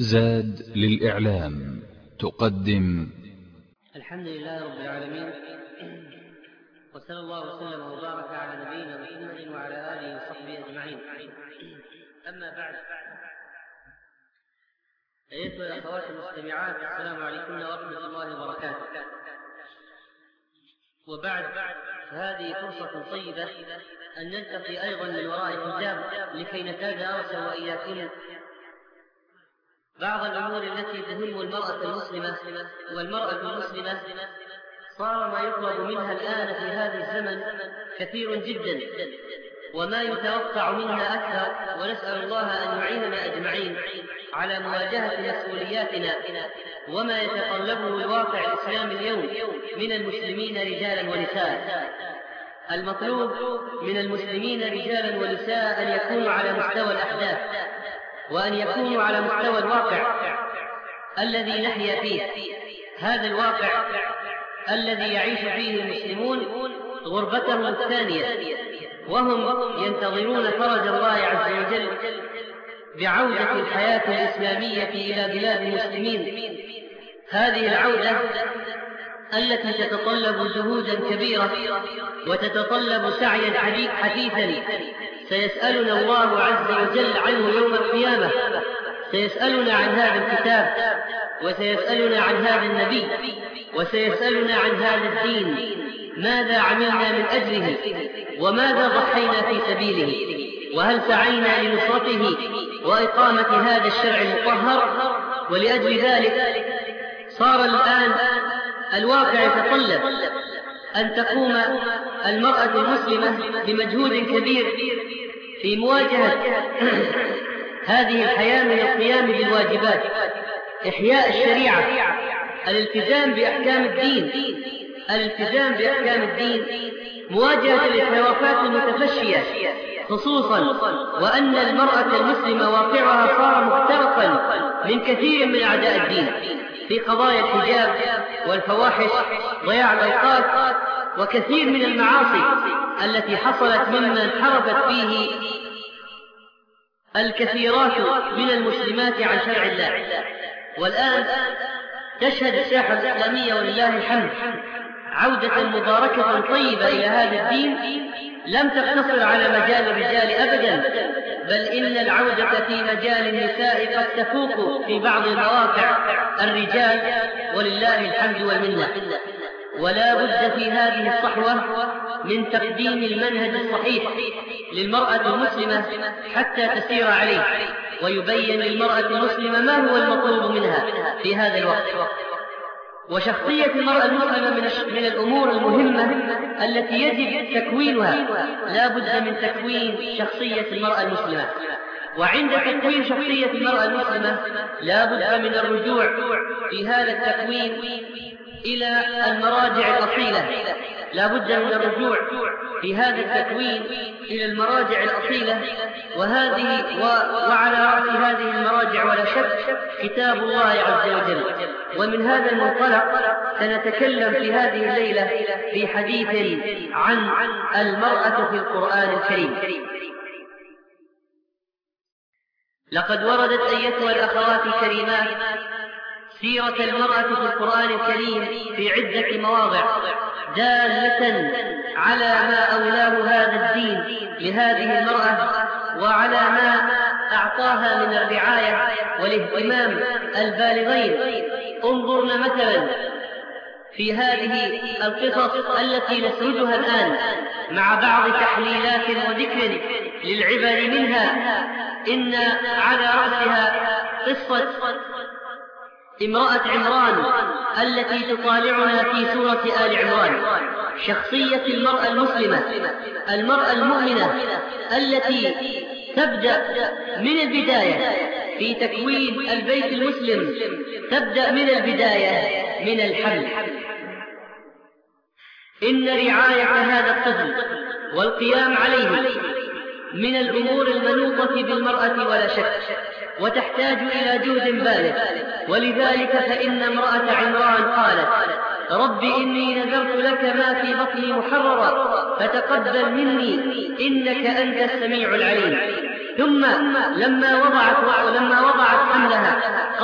زاد للإعلام تقدم. الحمد لله رب العالمين، وصلى الله وسلم وبارك على نبينا محمد وعلى آله وصحبه أجمعين. أما بعد، أيها الأخوات المستمعات، السلام عليكم ورحمة الله وبركاته. وبعد، هذه فرصة طيبة أن نلتقي أيضا من وراء الحجاب لكي نتدارس وإياكم بعض الأمور التي تهم المرأة المسلمة. والمرأة المسلمة صار ما يطلب منها الآن في هذا الزمن كثير جدا، وما يتوقع منها أكثر، ونسأل الله أن يعيننا أجمعين على مواجهة مسؤولياتنا وما يتطلبه الواقع الإسلامي اليوم من المسلمين رجالا ونساء. المطلوب من المسلمين رجالا ونساء أن يكونوا على مستوى الأحداث، وأن يكونوا على مستوى الواقع الذي نحيا فيه. هذا الواقع الذي يعيش فيه المسلمون غربتهم الثانية، وهم ينتظرون فرج الله عز وجل بعودة الحياة الإسلامية إلى بلاد المسلمين. هذه العودة التي تتطلب جهودا كبيرة وتتطلب سعيا حثيثا سيسألنا الله عز وجل عنه يوم القيامة. سيسألنا عن هذا الكتاب، وسيسألنا عن هذا النبي، وسيسألنا عن هذا الدين، ماذا عملنا من أجله، وماذا ضحينا في سبيله، وهل سعينا لنصرته وإقامة هذا الشرع المطهر. ولأجل ذلك صار الآن الواقع يتطلب أن تقوم المرأة المسلمة بمجهود كبير في مواجهة هذه الحياة من القيام بالواجبات، إحياء الشريعة، الالتزام بأحكام الدين، مواجهة الخلافات المتفشية، خصوصا وأن المرأة المسلمة واقعها صار مخترقا من كثير من أعداء الدين في قضايا الحجاب والفواحش، ضياع الأوقات، وكثير من المعاصي التي حصلت مما انحرفت فيه الكثيرات من المسلمات عن شرع الله. والآن تشهد الساحة الإسلامية ولله الحمد عودة مباركة طيبة إلى هذا الدين لم تقتصر على مجال الرجال أبدا، بل إن العودة في مجال النساء قد تفوق في بعض المواقع الرجال ولله الحمد والمنة. ولا بد في هذه الصحوة من تقديم المنهج الصحيح للمرأة المسلمة حتى تسير عليه، ويبين للمرأة المسلمة ما هو المطلوب منها في هذا الوقت. وشخصية المرأة المسلمة من الأمور المهمة التي يجب تكوينها. لا بد من تكوين شخصية المرأة المسلمة، وعند تكوين شخصية المرأة المسلمة لا بد من الرجوع في هذا التكوين إلى المراجع الأصيلة. لا بد من الرجوع في هذا التكوين إلى المراجع الأصيلة، وعلى رأس هذه المراجع ولا شك كتاب الله عز وجل. ومن هذا المنطلق سنتكلم في هذه الليلة في حديث عن المرأة في القرآن الكريم. لقد وردت أيتها الأخوات الكريمات سيرة المرأة في القرآن الكريم في عدة مواضع دالة على ما أولاه هذا الدين لهذه المرأة، وعلى ما أعطاها من الرعاية والاهتمام البالغين. انظرنا مثلا في هذه القصص التي نسردها الآن مع بعض تحليلات وذكر للعبر منها. إن على رأسها قصة امرأة عمران التي تطالعنا في سورة آل عمران، شخصية المرأة المسلمة، المرأة المؤمنة التي تبدأ من البداية في تكوين البيت المسلم، تبدأ من البداية من الحمل. إن رعاية هذا الطفل والقيام عليه من الأمور المنوطة بالمرأة ولا شك، وتحتاج إلى جهد بالغ. ولذلك فإن امرأة عمران قالت: رب إني نذرت لك ما في بطني محررا فتقبل مني إنك أنت السميع العليم. ثم لما وضعت حملها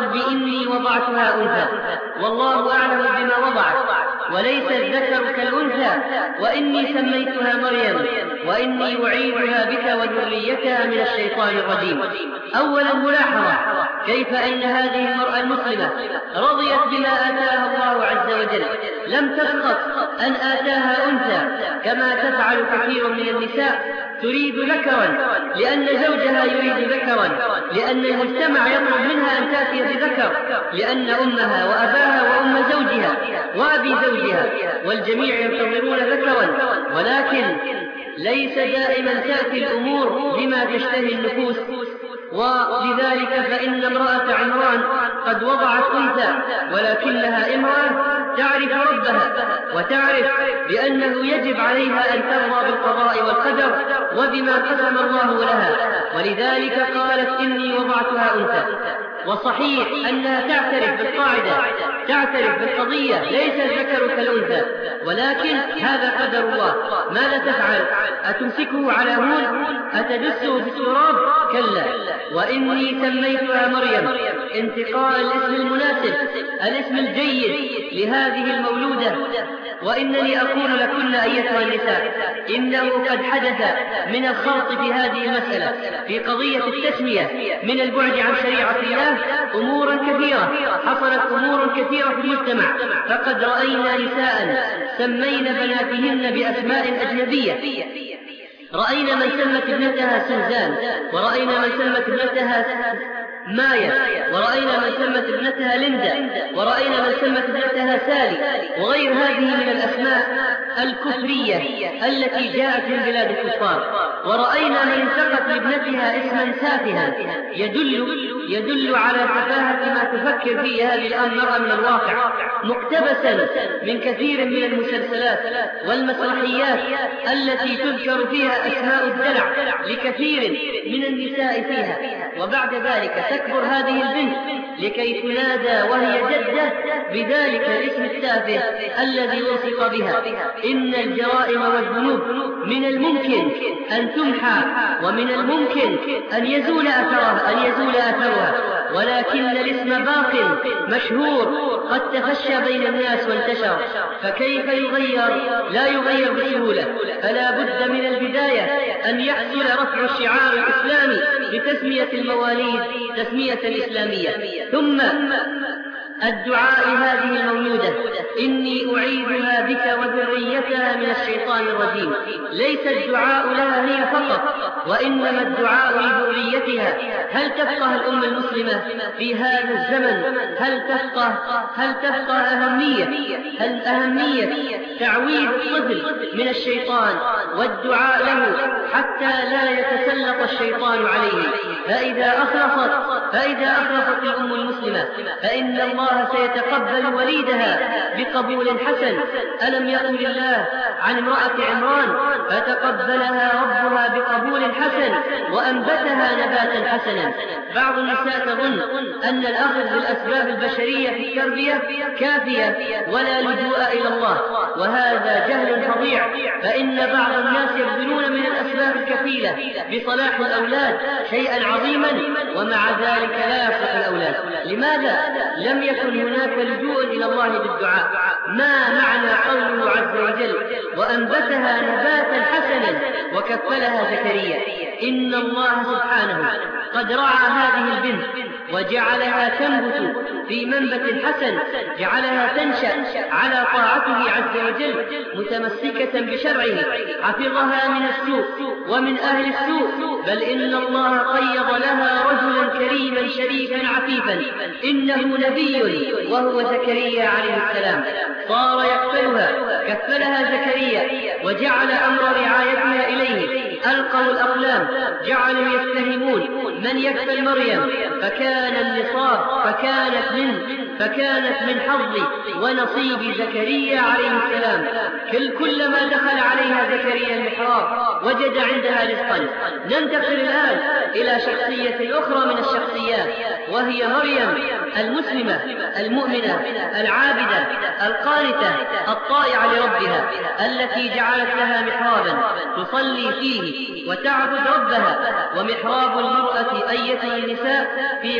إني وضعتها أنثى والله أعلم بما وضعت وليس الذكر كالأنثى وإني سميتها مريم وإني أعيذها بك وذريتها من الشيطان الرجيم. أولا ملاحظة كيف أن هذه المرأة المسلمة رضيت بما آتاها الله عز وجل، لم تسقط أن آتاها أنثى كما تفعل كثير من النساء، تريد ذكرا لأن زوجها يريد ذكرا، لأن المجتمع يطلب منها أن تأتي بذكر، لأن أمها وأباها وأم زوجها وأبي زوجها والجميع ينتظرون ذكرا. ولكن ليس دائما تأتي الأمور بما تشتهي النفوس، ولذلك فإن امرأة عمران قد وضعت أنثى ولكنها امرأة تعرف ربها وتعرف بأنه يجب عليها أن ترضى بالقضاء والقدر وبما قسم الله لها، ولذلك قالت إني وضعتها أنثى. وصحيح أنها تعترف بالقاعدة، تعترف بالقضية، ليس الذكر كالأنثى، ولكن هذا قدر الله. ماذا تفعل؟ أتمسكه على هون؟ أتدسه في التراب؟ كلا. وإني سميتها مريم انتقاء الاسم المناسب، الاسم الجيد لهذه المولودة. وإنني أقول لكن أيتها النساء إنه قد حدث من الخلط في هذه المسألة في قضية التسمية من البعد عن شريعة الله أمورا كثيرة، حصلت أمور كثيرة في المجتمع. فقد رأينا نساء سمين بناتهن بأسماء أجنبية، رأينا من سمت ابنتها سوزان، ورأينا من سمت ابنتها مايا، ورأينا من سمت ابنتها ليندا، ورأينا من سمت ابنتها سالي، وغير هذه من الأسماء الكفرية التي جاءت من بلاد الكفار. ورأينا من انتقت لابنتها اسما سافها يدل على تفاهة ما تفكر فيه هذه الآن المرأة من الواقع، مقتبسا من كثير من المسلسلات والمسرحيات التي تذكر فيها أسماء الدلع لكثير من النساء فيها. وبعد ذلك تكبر هذه البنت لكي تنادى وهي جدة بذلك الاسم التافه الذي وصف بها. إن الجرائم والذنوب من الممكن أن تمحى ومن الممكن أن يزول أثرها، ولكن الاسم باق مشهور قد تفشى بين الناس وانتشر، فكيف يغير؟ لا يغير بسهولة. فلا بد من البداية أن يحصل رفع الشعار الإسلامي بتسمية المواليد تسمية إسلامية، ثم الدعاء لهذه المولودة إني أعيذها بك وذريتها من الشيطان الرجيم. ليس الدعاء لها هي فقط، وإنما الدعاء لذريتها. هل تفقه الأمة المسلمة في هذا الزمن؟ هل تفقه أهمية تعويذ الطفل من الشيطان والدعاء له حتى لا يتسلط الشيطان عليه؟ فإذا أخلصت الأمة المسلمة فإن الله سيتقبل وليدها بقبول حسن. ألم يقل الله عن امرأة عمران فتقبلها ربها بقبول حسن وأنبتها نباتا حسنا؟ بعض النساء تظن أن الأخذ بالأسباب البشرية في التربية كافية ولا لجوء إلى الله، وهذا جهل فظيع. فإن بعض الناس يبذلون من الأسباب الكفيلة بصلاح الأولاد شيئا عظيما ومع ذلك لا يصلح الأولاد. لماذا؟ لم يكن هناك لجوء إلى الله بالدعاء. ما معنى قوله عز وجل وأنبتها نباتا حسنا وكفلها زكريا؟ إن الله سبحانه قد رعى هذه البنت وجعلها تنبت في منبت حسن، جعلها تنشأ على طاعته عز وجل متمسكة بشرعه، حفظها من السوء ومن أهل السوء، بل إن الله قيض لها رجلا كريما شريفا عفيفا إنه نبي وهو زكريا عليه السلام. صار كفلها زكريا وجعل أمر رعايتها إليه. ألقوا الأقلام، جعلوا يتهمون من يكفل مريم، فكان النصاب فكانت من حظ ونصيب زكريا عليه السلام. كلما دخل عليها زكريا المحراب وجد عندها رزقا. ننتقل الآن إلى شخصية أخرى من الشخصيات، وهي مريم المسلمة المؤمنة العابدة القانتة الطائعة لربها، التي جعلت لها محرابا تصلي فيه وتعبد ربها. ومحراب المرأة أيتها النساء في قعر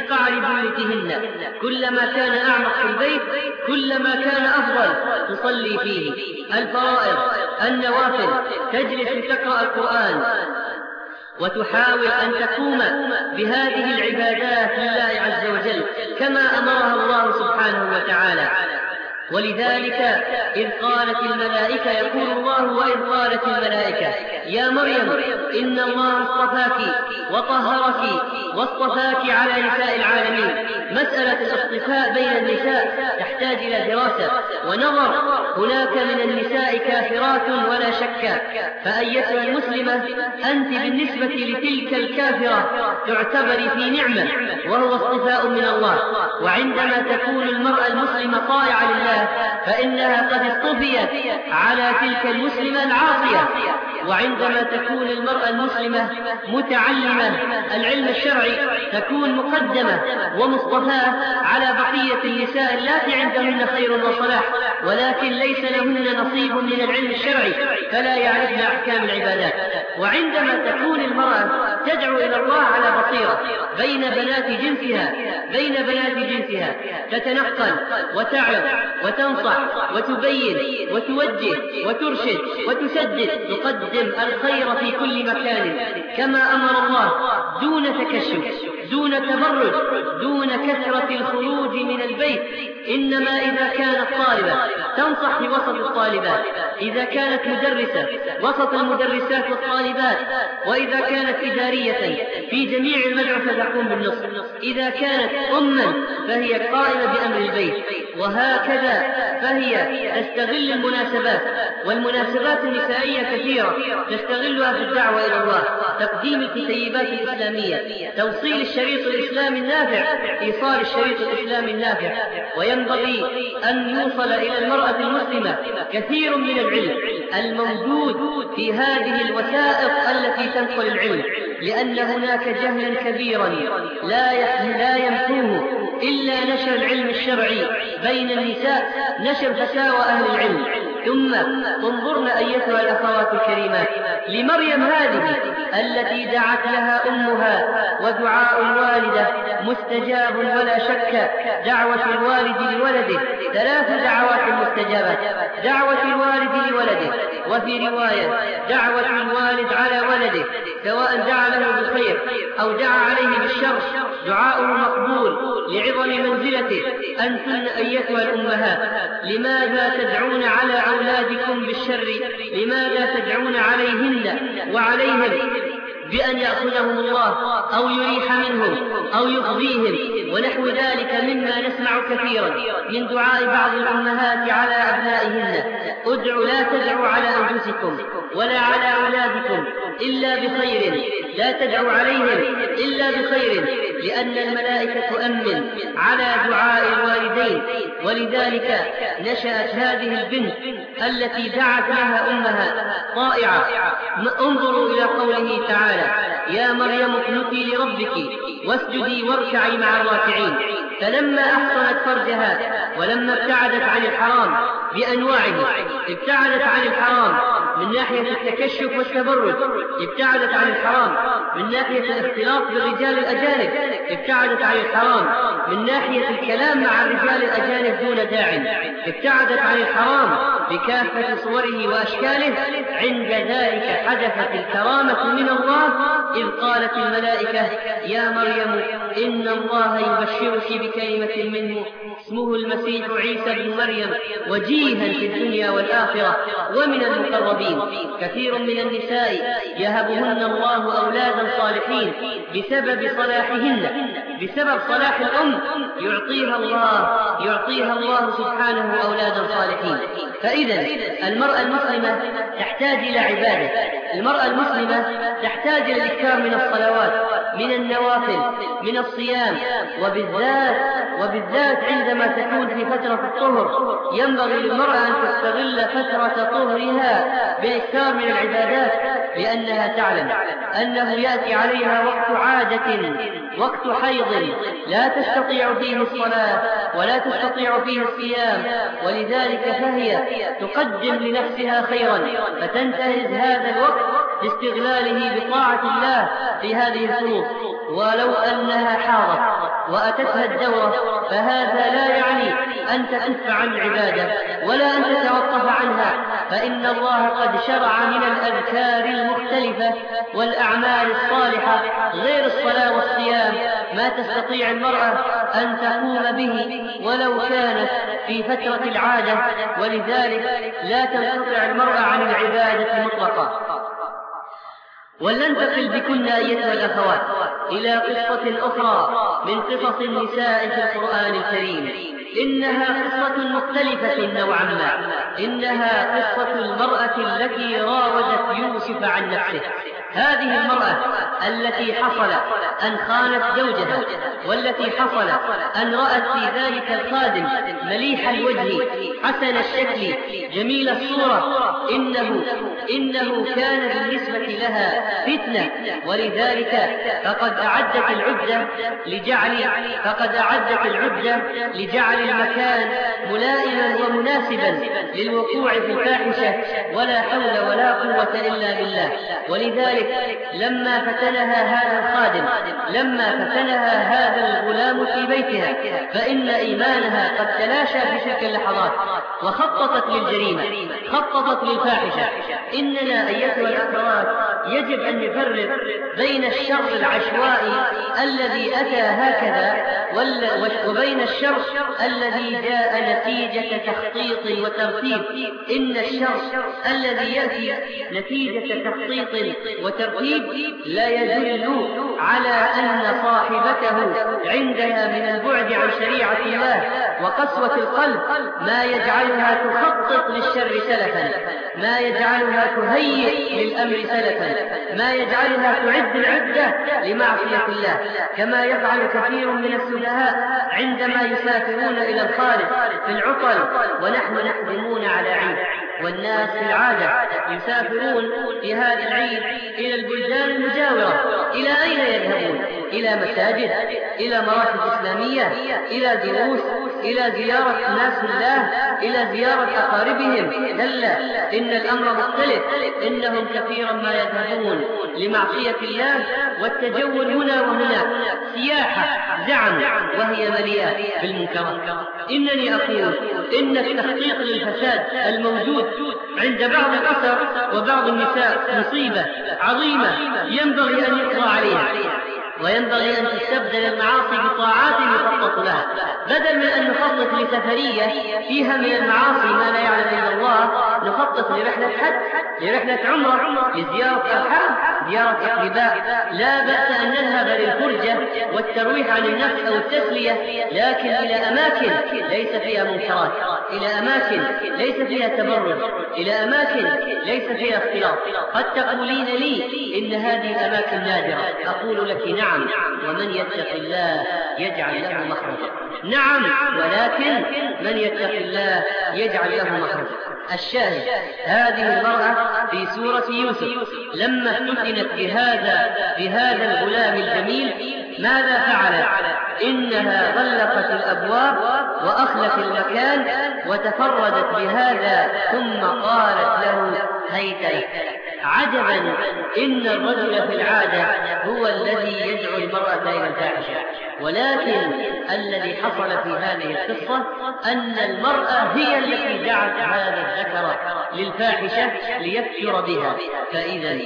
بيوتهن. كلما كان أعمق في البيت كلما كان أفضل تصلي فيه الفرائض النوافل، تجلس تقرأ القرآن وتحاول أن تقوم بهذه العبادات لله عز وجل كما أمرها الله سبحانه وتعالى. ولذلك إذ قالت الملائكة، يقول الله: وإذ قالت الملائكة يا مريم إن الله اصطفاك وطهرك واصطفاك على نساء العالمين. مسألة الاصطفاء بين النساء تحتاج إلى دراسة ونظر. هناك من النساء كافرات ولا شك، فأيتها المسلمة أنت بالنسبة لتلك الكافرة تعتبري في نعمة وهو اصطفاء من الله. وعندما تكون المرأة المسلمة طائعة لله فإنها قد اصطفيت على تلك المسلمة العاصية. وعندما تكون المرأة المسلمة متعلمة العلم الشرعي تكون مقدمة ومصطفاة على بقية النساء اللاتي عندهن خير وصلاح ولكن ليس لهن نصيب من العلم الشرعي فلا يعرفن أحكام العبادات. وعندما تكون المرأة تدعو إلى الله على بصيرة بين بنات جنسها تتنقل وتعظ وتنصح وتبين وتوجه وترشد وتسدد، تقدم الخير في كل مكان كما أمر الله، دون تكشف، دون تبرج، دون كثرة الخروج من البيت. إنما إذا كانت طالبة تنصح في وسط الطالبات، إذا كانت مدرسة وسط المدرسات والطالبات، وإذا كانت إدارية في جميع المدرسة تقوم بالنصح، إذا كانت أما فهي قائمة بأمر البيت. وهكذا فهي تستغل المناسبات، والمناسبات النسائية كثيرة تستغلها في الدعوة إلى الله، تقديم الكتيبات الإسلامية، توصيل الشريط الإسلامي النافع، إيصال الشريط الإسلامي النافع. وينبغي أن يوصل إلى المرأة المسلمة كثير من العلم الموجود في هذه الوسائط التي تنقل العلم، لأن هناك جهلا كبيرا لا يمحوه إلا نشر العلم الشرعي بين النساء، نشر فتاوى أهل العلم. ثم انظرنا أيتها الأخوات الكريمات لمريم هذه التي دعت لها أمها، ودعاء الوالدة مستجاب ولا شك. دعوة الوالد لولده 3 دعوات مستجابات: دعوة الوالد لولده، وفي رواية دعوة الوالد على ولده سواء دعا له بالخير أو دعا عليه بالشر، دعاؤه مقبول لعظم منزلته. أنتن أيتها الأمهات لماذا تدعون على أولادكم بالشر؟ لماذا تدعون عليهن وعليهم بأن يأخذهم الله أو يريح منهم أو يخزيهم ونحو ذلك مما نسمع كثيرا من دعاء بعض الأمهات على أبنائهن؟ لا تدعوا على أنفسكم ولا على أولادكم إلا بخير، لا تدعوا عليهم إلا بخير، لأن الملائكة تؤمن على دعاء الوالدين. ولذلك نشأت هذه البنت التي دعت لها أمها طائعة. انظروا إلى قوله تعالى: يا مريم اقنتي لربك واسجدي واركعي مع الراكعين. فلما أحصنت فرجها ولما ابتعدت عن الحرام بأنواعه، ابتعدت عن الحرام من ناحية التكشف والتبرج، ابتعدت عن الحرام من ناحية الاختلاط بالرجال الأجانب، ابتعدت عن الحرام من ناحية الكلام مع الرجال الأجانب دون داع، ابتعدت عن الحرام بكافة صوره وأشكاله. عند ذلك حدثت الكرامة من الله، إذ قالت الملائكة: يا مريم إن الله يبشرك بكلمة منه اسمه المسيح عيسى بن مريم وجيها في الدنيا والآخرة ومن المقربين. كثير من النساء يهبهن الله أولادا صالحين بسبب صلاحهن، بسبب صلاح الأم يعطيها الله سبحانه أولادا صالحين. فإذا المرأة المسلمة تحتاج إلى عبادة، المرأة المسلمة تحتاج إلى الإكثار من الصلوات، من النوافل، من الصيام، وبالذات عندما تكون في فترة الطهر ينبغي للمرأة أن تستغل فترة طهرها بالإكثار من العبادات، لأنها تعلم أنه يأتي عليها وقت عادة، وقت حيض لا تستطيع فيه الصلاة ولا تستطيع فيه الصيام، ولذلك فهي تقدم لنفسها خيرا فتنتهز هذا الوقت لاستغلاله بطاعة الله في هذه الفروض، ولو أنها حاضت وأتتها الدورة فهذا لا يعني أن تكف عن العبادة ولا أن تتوقف عنها، فإن الله قد شرع من الأذكار المختلفة والأعمال الصالحة غير الصلاة والصيام ما تستطيع المرأة أن تقوم به ولو كانت في فترة العادة، ولذلك لا تنقطع المرأة عن العبادة مطلقا. ولننتقل بكن أيتها الأخوات إلى قصة أخرى من قصص النساء في القرآن الكريم، إنها قصة مختلفة نوعا ما، إنها قصة المرأة التي راودت يوسف عن نفسه. هذه المرأة التي حصل أن خانت زوجها، والتي حصل أن رأت في ذلك الخادم مليح الوجه حسن الشكل جميل الصورة، إنه كان بالنسبة لها فتنة، ولذلك فقد أعدت العدة لجعل المكان ملائما ومناسبا للوقوع في الفاحشة، ولا حول ولا قوة إلا بالله. ولذلك لما فتنها هذا الغلام في بيتها فإن إيمانها قد تلاشى في تلك اللحظات، وخططت للجريمة، خططت للفاحشة. إننا أيتها الأخوات يجب أن نفرق بين الشر العشوائي الذي أتى هكذا وبين الشر الذي جاء نتيجة تخطيط وترتيب. إن الشر الذي يأتي نتيجة تخطيط وترتيب لا يدل على أن صاحبته عندها من البعد عن شريعة الله وقسوة القلب ما يجعلها تخطط للشر سلفا، ما يجعلها تهيئ للأمر سلفا، ما يجعلها تعد العدة لمعصية الله، كما يفعل كثير من السفهاء عندما يسافرون إلى الخارج في العطل ونحن نقدمون على عيد. والناس في العادة يسافرون في هذا العيد إلى البلدان المجاورة. إلى أين يذهبون؟ إلى مساجد، إلى مراكز إسلامية، إلى دروس، إلى زيارة ناس الله، إلى زيارة أقاربهم. كلا، إن الأمر مختلف. إنهم كثيرا ما يذهبون لمعصية الله والتجول هنا وهناك، سياحة زعم وهي مليئة بالمنكرات. إنني أقول إن التخطيط للفساد الموجود عند بعض الأسر وبعض النساء مصيبة عظيمة ينبغي أن يقضى عليها، وينبغي أن تستبدل المعاصي بطاعات يخطط لها، بدل من أن نخطط لسفرية فيها من المعاصي ما لا يعلم إلا الله. نخطط لرحلة حج، لرحلة عمرة، لزيارة أرحام، زيارة أقرباء. لا بأس أن نذهب للفرجة والترويح عن النفس أو التسلية، لكن إلى أماكن ليس فيها منكرات، إلى أماكن ليس فيها تبرج، إلى أماكن ليس فيها اختلاط. قد تقولين لي إن هذه الأماكن نادرة، أقول لك نعم، ومن يتق الله يجعل له مخرجا. نعم، ولكن من يتق الله يجعل له مخرجا. الشاهد، هذه المرأة في سورة يوسف لما افتتنت بهذا الغلام الجميل ماذا فعلت؟ إنها غلقت الأبواب وأخلت المكان وتفردت بهذا، ثم قالت له هيت لك. عجبا، إن الرجل في العادة هو الذي يدعو المرأة إلى الفاحشة، ولكن الذي حصل في هذه القصة أن المرأة هي التي دعت هذا الذكر للفاحشة ليكفر بها. فإذا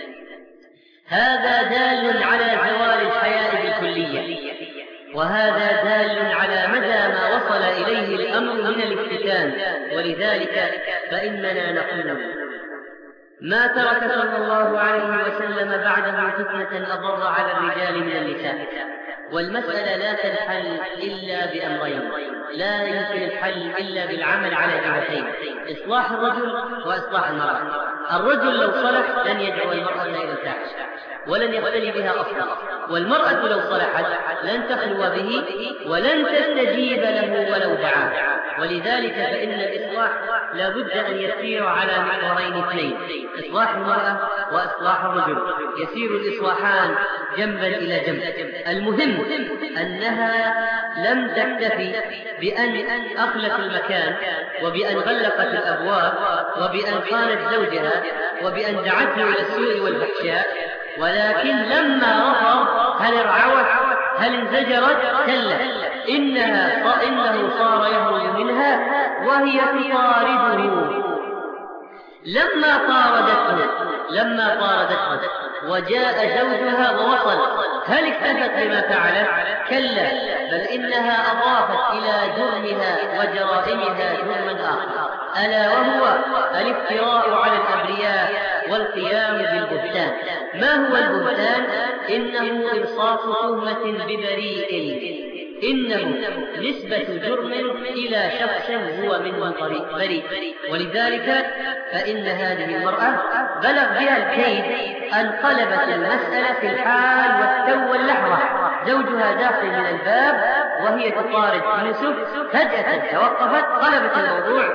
هذا دال على زوال الحياء بالكلية، وهذا دال على مدى ما وصل إليه الأمر من الافتتان. ولذلك فإننا نقول ما ترك صلى الله عليه وسلم بعده فتنة أضر على الرجال من النساء. والمسألة لا تنحل إلا بأمرين، لا يمكن الحل إلا بالعمل على جهتين: إصلاح الرجل وإصلاح المرأة. الرجل لو صلح لن يدعو المرأة إلى الفاحشة ولن يختلي بها أصلا، والمرأة لو صلحت لن تخلو به ولن تستجيب له ولو دعاه. ولذلك فإن الإصلاح لا بد أن يسير على محورين اثنين: إصلاح المرأة وإصلاح الرجل، يسير الإصلاحان جنبا إلى جنب. المهم أنها لم تكتفي بأن أخلت المكان وبأن غلقت الأبواب وبأن خانت زوجها، وبأن دعته إلى السوء والفحشاء، ولكن لما رفض هل ارعوت؟ هل انزجرت؟ كلا، إنه صار يهرب منها وهي تطارده. لما طاردته وجاء زوجها ووصل، هل اكتفت بما فعلت؟ كلا، بل إنها أضافت إلى جرمها وجرائمها جرما آخر، ألا وهو الافتراء على الأبرياء والقيام بالبهتان. ما هو البهتان؟ إنه إلصاق تهمة ببريء، إنه نسبة جرم إلى شخص هو منه بريء. ولذلك فإن هذه المرأة بلغ بها الكيد أن قلبت المسألة في الحال والتو واللحظة. زوجها داخل من الباب وهي تطارد يوسف، فجأة توقفت، قلبت الموضوع،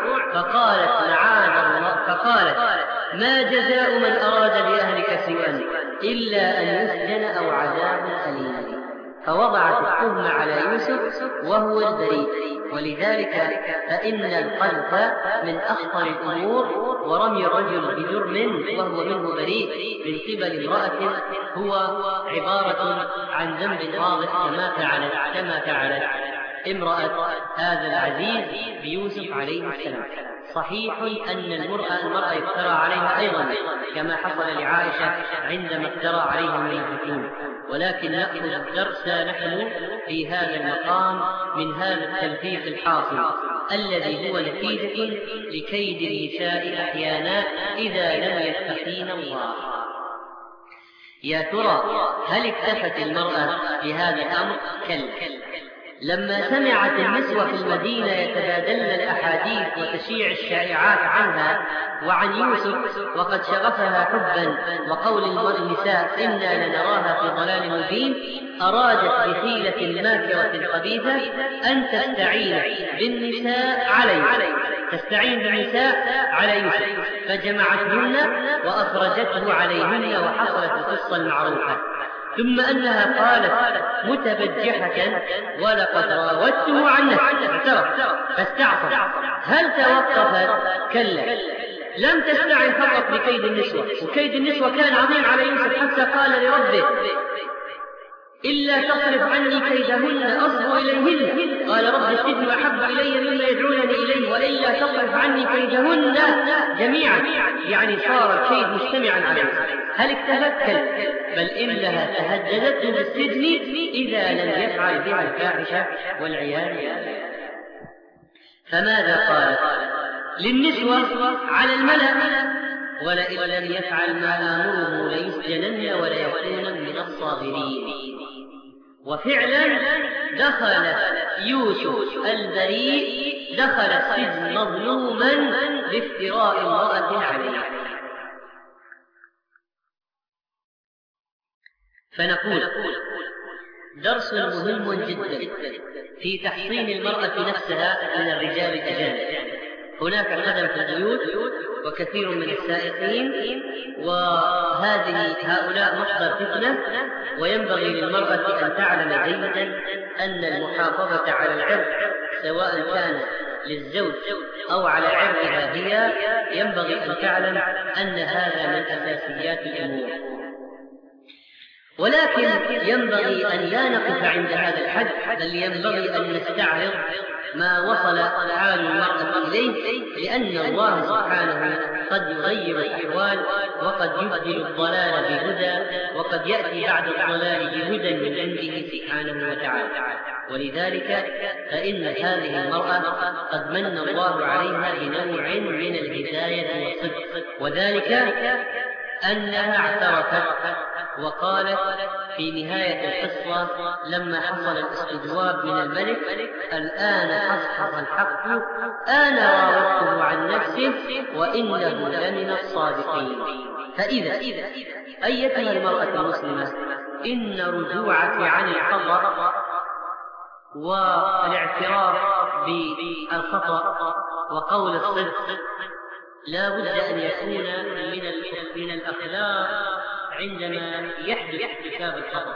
فقالت ما جزاء من أراد بأهلك سوءا إلا أن يسجن أو عذاب أليم. فوضعت التهمة على يوسف وهو البريء. ولذلك فإن القذف من أخطر الأمور، ورمي الرجل بجرم وهو منه بريء من قبل امرأة هو عبارة عن ذنب واضح كما فعلت امرأة هذا العزيز بيوسف عليه السلام. صحيح أن المرأة افترى عليها أيضا كما حصل لعائشة عندما افترى عليها المنافقون، ولكن نأخذ الدرس نحن في هذا المقام من هذا التلفيق الحاصل الذي هو نتيجة لكيد النساء أحيانا إذا لم يتقين الله. يا ترى هل اكتفت المرأة بهذا الأمر؟ كلا. لما سمعت النسوة في المدينة يتبادلن الأحاديث وتشيع الشائعات عنها وعن يوسف وقد شغفها حبا، وقول النساء إنا لنراها في ضلال مبين، أرادت بحيلة ماكرة خبيثة أن تستعين بالنساء على يوسف، فجمعتهن وأخرجته عليهن، وحصلت القصة المعروفة. ثم أنها قالت متبجحة ولقد راودته عن نفسه، اعترف فاستعصى. هل توقفت؟ كلا، لم تستعن فقط بكيد النسوة، وكيد النسوة كان عظيم على يوسف حتى قال لربه إلا تصرف عني كيدهن أصب إليهن، قال رب السجن أحب إلي مما يدعونني إليه وإلا تصرف عني كيدهن جميعا، يعني صار الكيد مجتمعا عليه. هل اكتفت؟ كلا، بل إنها تهددته بالسجن إذا لم يفعل بها الفاحشة والعياذ بالله. فماذا قالت للنسوة على الملأ؟ ولئن لم يفعل ما آمره ليسجنن وليكون من الصاغرين. وفعلا دخل يوسف البريء السجن مظلوما بافتراء امرأة عليه. فنقول درس مهم جدا في تحصين المرأة نفسها من الرجال الأجانب. هناك خدم في البيوت وكثير من السائقين، هؤلاء مصدر فتنة، وينبغي للمرأة أن تعلم جيدا أن المحافظة على العرض سواء كان للزوج أو على عرضها هي، ينبغي أن تعلم أن هذا من أساسيات الأمور. ولكن ينبغي أن لا نقف عند هذا الحد، بل ينبغي أن نستعرض ما وصل حال المرأة إليه، لأن الله سبحانه قد يغير الأحوال وقد يبدل الضلال بهدى، وقد يأتي بعد الضلال بهدى من عنده سبحانه وتعالى. ولذلك فإن هذه المرأة قد من الله عليها بنوع من الهداية والصدق، وذلك أنها اعترفت وقالت في نهاية القصة لما حصل الاستجواب من الملك: الآن حصحص الحق، أنا راودته عن نفسه وإنه لمن الصادقين. فإذا أيتها المرأة المسلمة، إن رجوعك عن الخطأ والاعتراف بالخطأ وقول الصدق لا بد أن يكون من الأخلاق عندما يحدث ارتكاب الخطأ.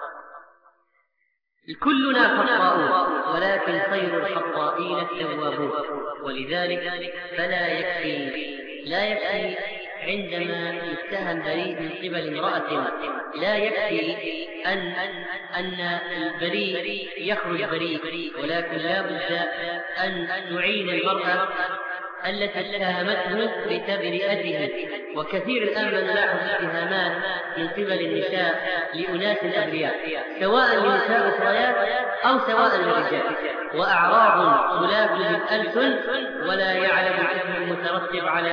كلنا خطاؤون، ولكن خير الخطائين التوابون. ولذلك فلا يكفي عندما يتهم بريء من قبل امرأة لا يكفي أن البريء يخرج بريء، ولكن لا بد أن نعين المرأة التي اتهمته لتبرئته. وكثير الآن ما نلاحظ اتهامات من قبل النساء لأناس أبرياء، سواء لنساء أخريات أو سواء للرجال، وأعراض تلاك بالألسن ولا يعلم الحكم المترتب على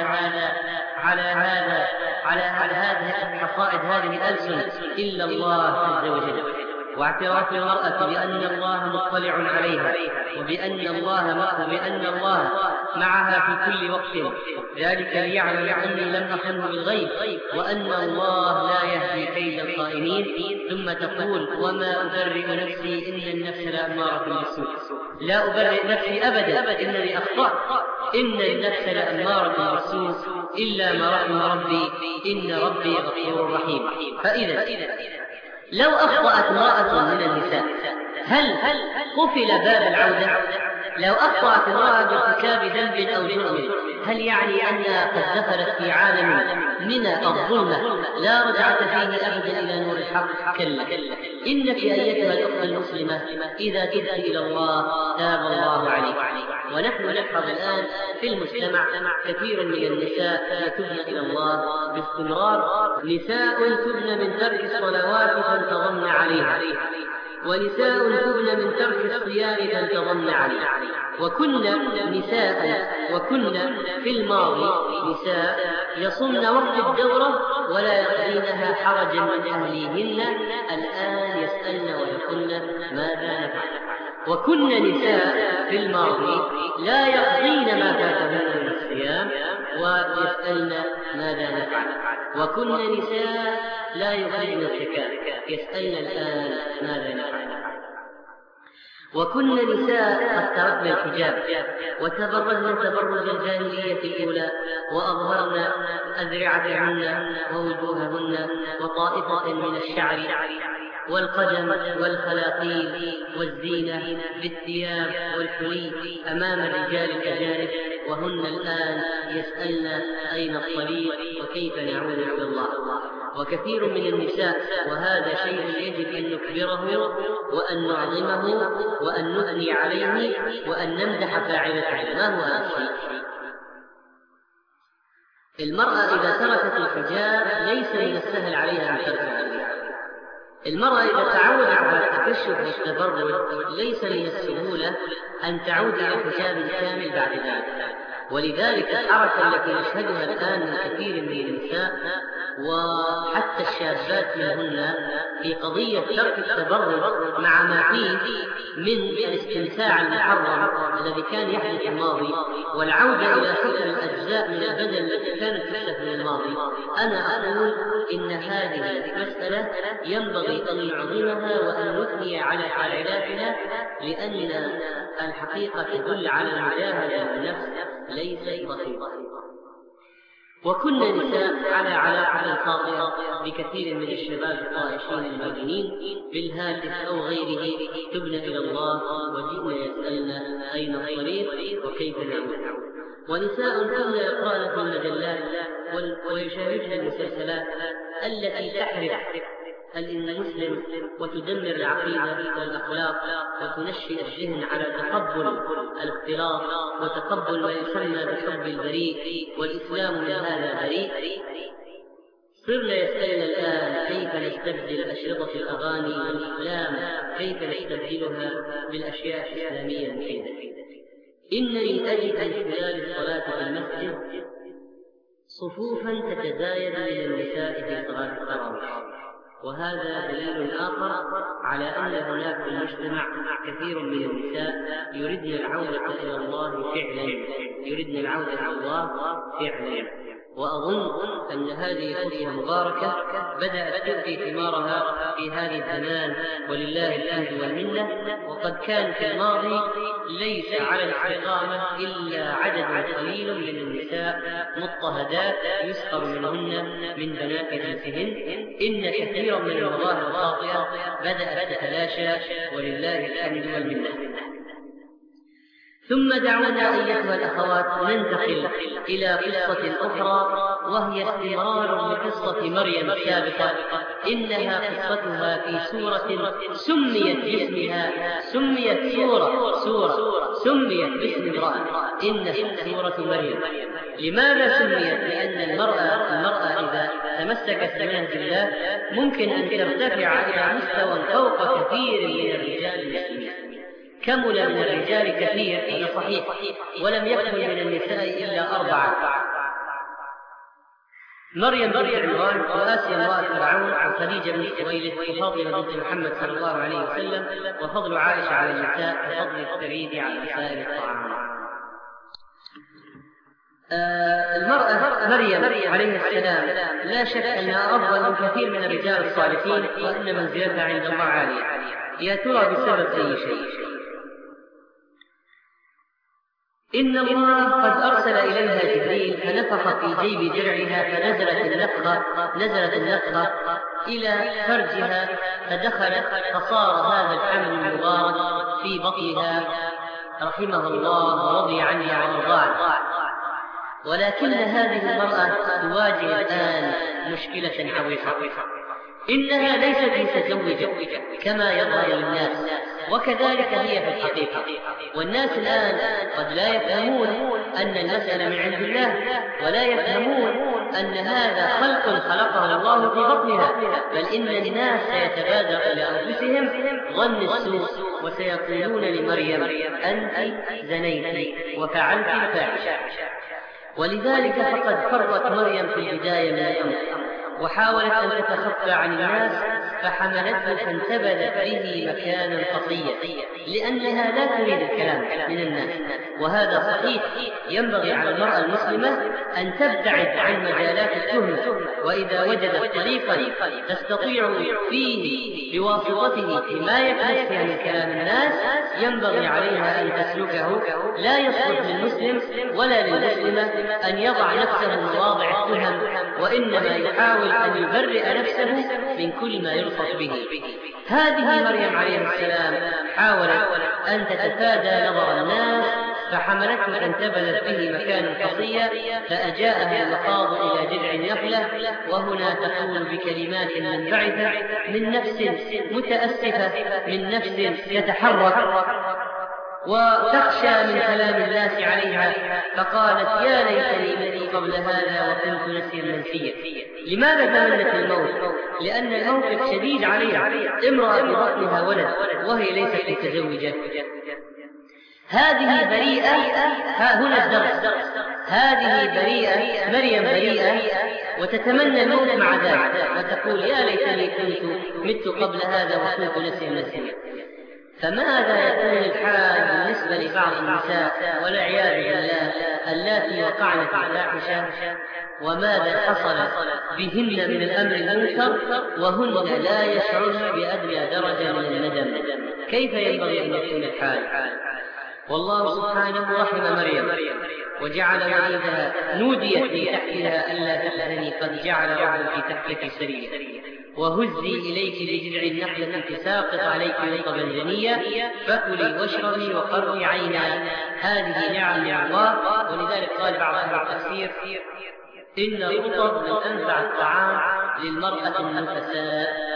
هذه حصائد هذه الألسن إلا الله عز وجل. واعتراف المرأة بأن الله مطلع عليها، وبأن الله معها في كل وقت، ذلك ليعلم أني لم أخنه بالغيب وأن الله لا يهدي كيد الخائنين. ثم تقول: وما أبرئ نفسي إن النفس لأمارة بالسوء. لا أبرئ نفسي أبدا، إنني أخطأت، إن النفس لأمارة بالسوء إلا ما رحم ربي، إن ربي غفور رحيم. فإذا لو أخطأت امرأة من النساء هل قفل باب العودة؟ لو أخطأت امرأة بارتكاب ذنب أو جرم هل يعني أنها قد دخلت في عالم من الظلمة لا رجعة فيه أبدا إلى نور الحق؟ كلا، إنك أيتها الأخت المسلمة إذا تبت إلى الله تاب الله عليك. ونحن نلحظ الآن في المجتمع كثير من النساء يتوبن إلى الله باستمرار، نساء تبن من ترك الصلوات فانتظمن عليها، ونساء تبن من ترك الصيام فانتظمن عليه. وكن في الماضي نساء يصمن وقت الدورة ولا يقضينها حرجا من أهليهن، الآن يسألن ويقولن ماذا نفعل. وكن نساء في الماضي لا يقضين ما فاتهن من الصيام ويسألن ماذا نفعل. وكن نساء لا يخرجن الزكاة يسألن الآن ماذا نفعل. وكن نساء قد تركن الحجاب وتبرجن تبرج الجاهلية الأولى، وأظهرن أذرعتهن ووجوههن وطائفة من الشعر والقدم والخلاقيل والزينة بالثياب والحلي أمام الرجال الأجانب، وهن الآن يسألن أين الطريق وكيف نعود إلى الله. وكثير من النساء، وهذا شيء يجب أن نكبره وأن نعظمه وأن نثني عليه وأن نمدح فاعلته. ما هو هذا الشيء؟ المرأة إذا تركت الحجاب ليس من السهل عليها أن تركه. المرأة إذا تعودت على التكشف والتبرج ليس من السهولة أن تعود إلى حجاب كامل بعد ذلك. ولذلك الحركة التي نشهدها الآن من كثير من النساء وحتى الشابات منهن في قضية ترك التبرج مع ما فيه من الاستمتاع المحرم الذي كان يحدث في الماضي والعودة إلى حكم الأجزاء من البدن التي كانت تحدث في الماضي. أنا أقول إن هذه المسألة ينبغي أن نعظمها وأن نثني على فاعلاتها، لأن الحقيقة تدل على المجاهدة بالنفس ليست بسيطة. وكن نساء على علاقة خاطئة بكثير من الشباب الطائشين المجنين بالهاتف أو غيره، تبن إلى الله وجئن يسألن أين الطريق وكيف نعود. ونساء كن يقرأن في المجلات ويشاهدن المسلسلات التي تحرق المسلم وتدمر العقيدة والأخلاق وتنشئ الذهن على تقبل الاختلاط وتقبل ما يسمى بحب البريء، والإسلام من هذا بريء. صرنا يسألنا الآن كيف نستبدل أشرطة الأغاني والإسلام، كيف نستبدلها بالأشياء الإسلامية المفيدة. إنني أجد من خلال الصلاة في المسجد صفوفا تتزايد من النساء في صلاة التراويح، وهذا دليل آخر على أن هناك في المجتمع كثير من النساء يردن العودة إلى الله فعلا، وأظن أن هذه خطوة مباركة بدأت تؤتي ثمارها في هذا الزمان ولله الحمد والمنة. وقد كان في الماضي ليس على الاستقامة إلا عدد قليل من النساء مضطهدات يسخر منهن من بنات جنسهن. إن كثيرا من المظاهر الخاطئة بدأت تتلاشى ولله الحمد والمنة. ثم دعونا أيتها الأخوات ننتقل إلى قصة أخرى، وهي استمرار لقصة مريم السابقة. إنها قصتها في سورة سميت باسمها، سميت سميت باسم امرأة، إنها سورة مريم. لماذا سميت؟ لأن المرأة إذا تمسكت بمنهج الله ممكن أن ترتفع إلى مستوى فوق كثير من الرجال المسلمين. كمل من الرجال كثير، هذا صحيح، ولم يكمل من النساء إلا 4: مريم بنت عمران، وآسيا امرأة فرعون، وخديجة بنت خويلد، وفاطمة بنت محمد صلى الله عليه وسلم، وفضل عائشة على النساء وفضل الثريد على سائر الطعام. المرأة مريم عليه السلام لا شك أنها أفضل من كثير من الرجال الصالحين، وأن منزلتها عند الله عالية. يا ترى بسبب أي شيء؟ إن الله قد أرسل إليها جبريل فنفخ في جيب درعها، فنزلت النفخة إلى فرجها، فدخلت فصار هذا الحمل المبارك في بطنها رحمه الله ورضي عنها وأرضاها. ولكن هذه المرأة تواجه الآن مشكلة عويصة، إنها ليست متزوجة كما يظهر للناس، وكذلك هي في الحقيقة. والناس الآن قد لا يفهمون أن المسألة من عند الله، ولا يفهمون أن هذا خلقه الله في بطنها، بل إن الناس سيتبادر إلى أنفسهم ظن السوء، وسيقولون لمريم: أنت زنيت وفعلت الفاحشة. ولذلك فقد فرت مريم في البداية من الأمر، وحاولت أن تتخفى عن الناس، فحملته فانتبذت به مكانا خفيا، لأنها لا تريد الكلام من الناس. وهذا صحيح، ينبغي على المرأة المسلمة أن تبتعد عن مجالات التهم، وإذا وجدت طريقا تستطيع فيه بواسطته حماية نفسها من كلام الناس ينبغي عليها أن تسلكه. لا يصلح للمسلم ولا للمسلمة أن يضع نفسه مواضع التهم، وإنما يحاول أن يبرئ نفسه من كل ما يلصق به. هذه مريم عليه السلام حاولت أن تتفادى نظر الناس، فحملته فانتبذت به مكانا قصيا، فأجاءها المخاض إلى جذع النخلة، وهنا تقول بكلمات منبعثة من نفس متأسفة، من نفس يتحرك وتخشى من كلام الناس عليها، فقالت: يا ليتني مت قبل هذا وكنت نسيا منسيا. لماذا تمنت الموت؟ لأن الموقف شديد عليها، امرأة ببطنها ولد وهي ليست متزوجة. هذه بريئة، هنا الدرس، هذه بريئة، مريم بريئة، وتتمنى الموت مع ذلك، وتقول: يا ليتني كنت مت قبل هذا وكنت نسيا منسيا. فماذا يكون الحال بالنسبة لبعض النساء والعياذ بالله اللاتي وقعن في الفاحشة، وماذا حصل بهن من الأمر المنكر وهن لا يشعرن بأدنى درجة من الندم؟ كيف ينبغي أن يكون الحال؟ والله سبحانه رحم مريم وجعل وليدها، نوديت من تحتها: ألا تحزني قد جعل ربك تحتك سريا، وهزي إليك بجذع النخلة تساقط عليك رطبا جنيا، فكلي واشربي وقري عينا. هذه نعم من الله. ولذلك قال بعض أهل التفسير: إن الرطب من أنفع الطعام للمرأة النفساء.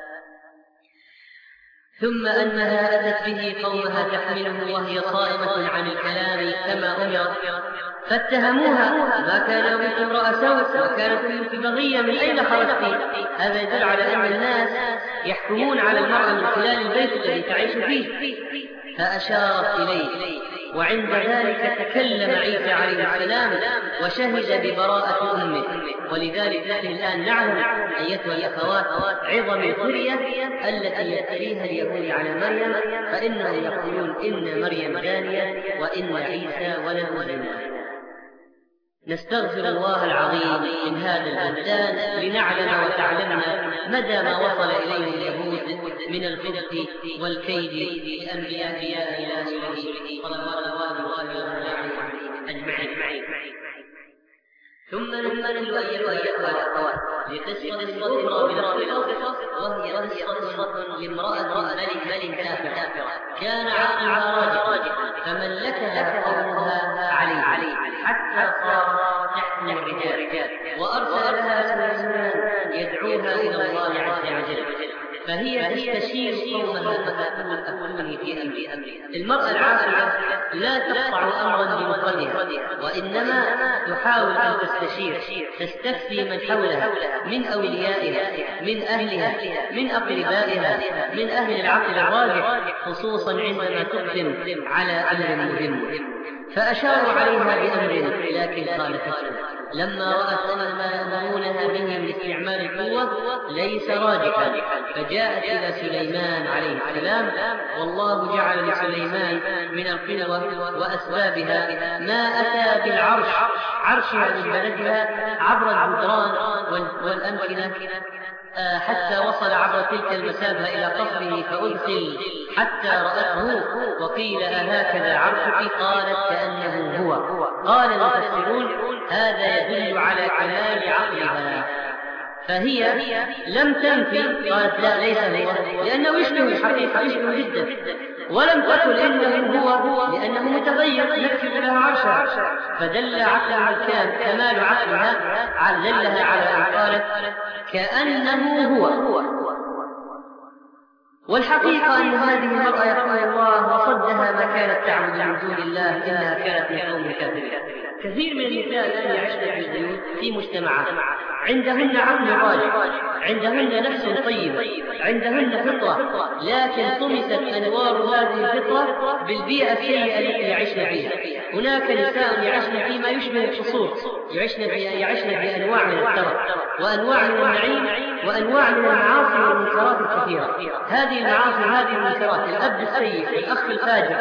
ثم أنها أتت به قومها تحمله وهي صائمة عن الكلام كما أمرت، فاتهموها: ما كان أبوك امرأ سوء، وكانت أمك بغية، من أين خرجت؟ هذا يدل على أن الناس يحكمون على المرأة من خلال البيت الذي تعيش فيه. فأشارت إليه، وعند ذلك تكلم عيسى عليه السلام وشهد ببراءة أمه. ولذلك نحن الآن نعلم أيتها الأخوات عظم الخرية التي يفتريها اليهود على مريم، فإنهم يقولون إن مريم زانية وإن عيسى ولد زنا. نستغفر الله العظيم من هذا البهتان لنعلم وتعلمنا مدى ما وصل إليه اليهود من الخبث والكيد لأنبياء الله ورسله صلوات الله عليه أجمعين. ثم ننتقل أيها الأخوات لقصة أخرى من القصص، وهي قصة لامرأة ملك كافرة كان عقلها راجحا، فملكها قومها عليه حتى صارت تحكم الرجال، وأرسل لها سليمان يدعوها إلى الله عز وجل، فهي تستشير قومها فتقول أفتوني في أمري. المرأة العاقلة لا تقطع أمرا بمفردها، وإنما تحاول أن تستفتي من حولها من أوليائها، من أهلها، من أقربائها، من أهل العقل الراجح، خصوصا عندما تقدم على أمر مهم. فأشاروا عليها بأمر لكن خالفتهم، لما رأت أن ما يأمرونها به من استعمال القوة ليس راجحا، فجاءت إلى سليمان عليه السلام، والله جعل لسليمان من القوة وأسبابها ما أتى بالعرش، عرشها من بلدها عبر الجدران والأمكنة، حتى وصل عبر تلك المسافة إلى قصره فأدخل حتى رأته، وقيل أهكذا عرشك؟ قالت كأنه هو. قال المفسرون هذا يدل على كمال عقلها، فهي لم تنفي، قالت لا ليس هو، لأنه يشبه الحقيقة، يشبه جدا، ولم تقل إنه هو لأنه متغير نكتب لها عرشها، فدل عقلها كمال عقلها دلها على أن قالت كأنه هو. والحقيقة أن هذه المرأة يقول الله وصدها ما كانت تعبد من دون الله إنها كانت من قوم كافرين. كثير من النساء الآن يعيشن في البيوت في مجتمعات عندهن عقل راجح، عندهن نفس طيبة، عندهن فطرة، لكن طمست أنوار هذه الفطرة بالبيئة السيئة التي يعيشن فيها. هناك نساء يعيشن فيما يشبه القصور، يعيشن بأنواع من الترف وأنواع من النعيم وأنواع من المعاصي والمنكرات الكثيرة. هذه المعاصي، هذه المنكرات، الأب السيء، الأخ الفاجر،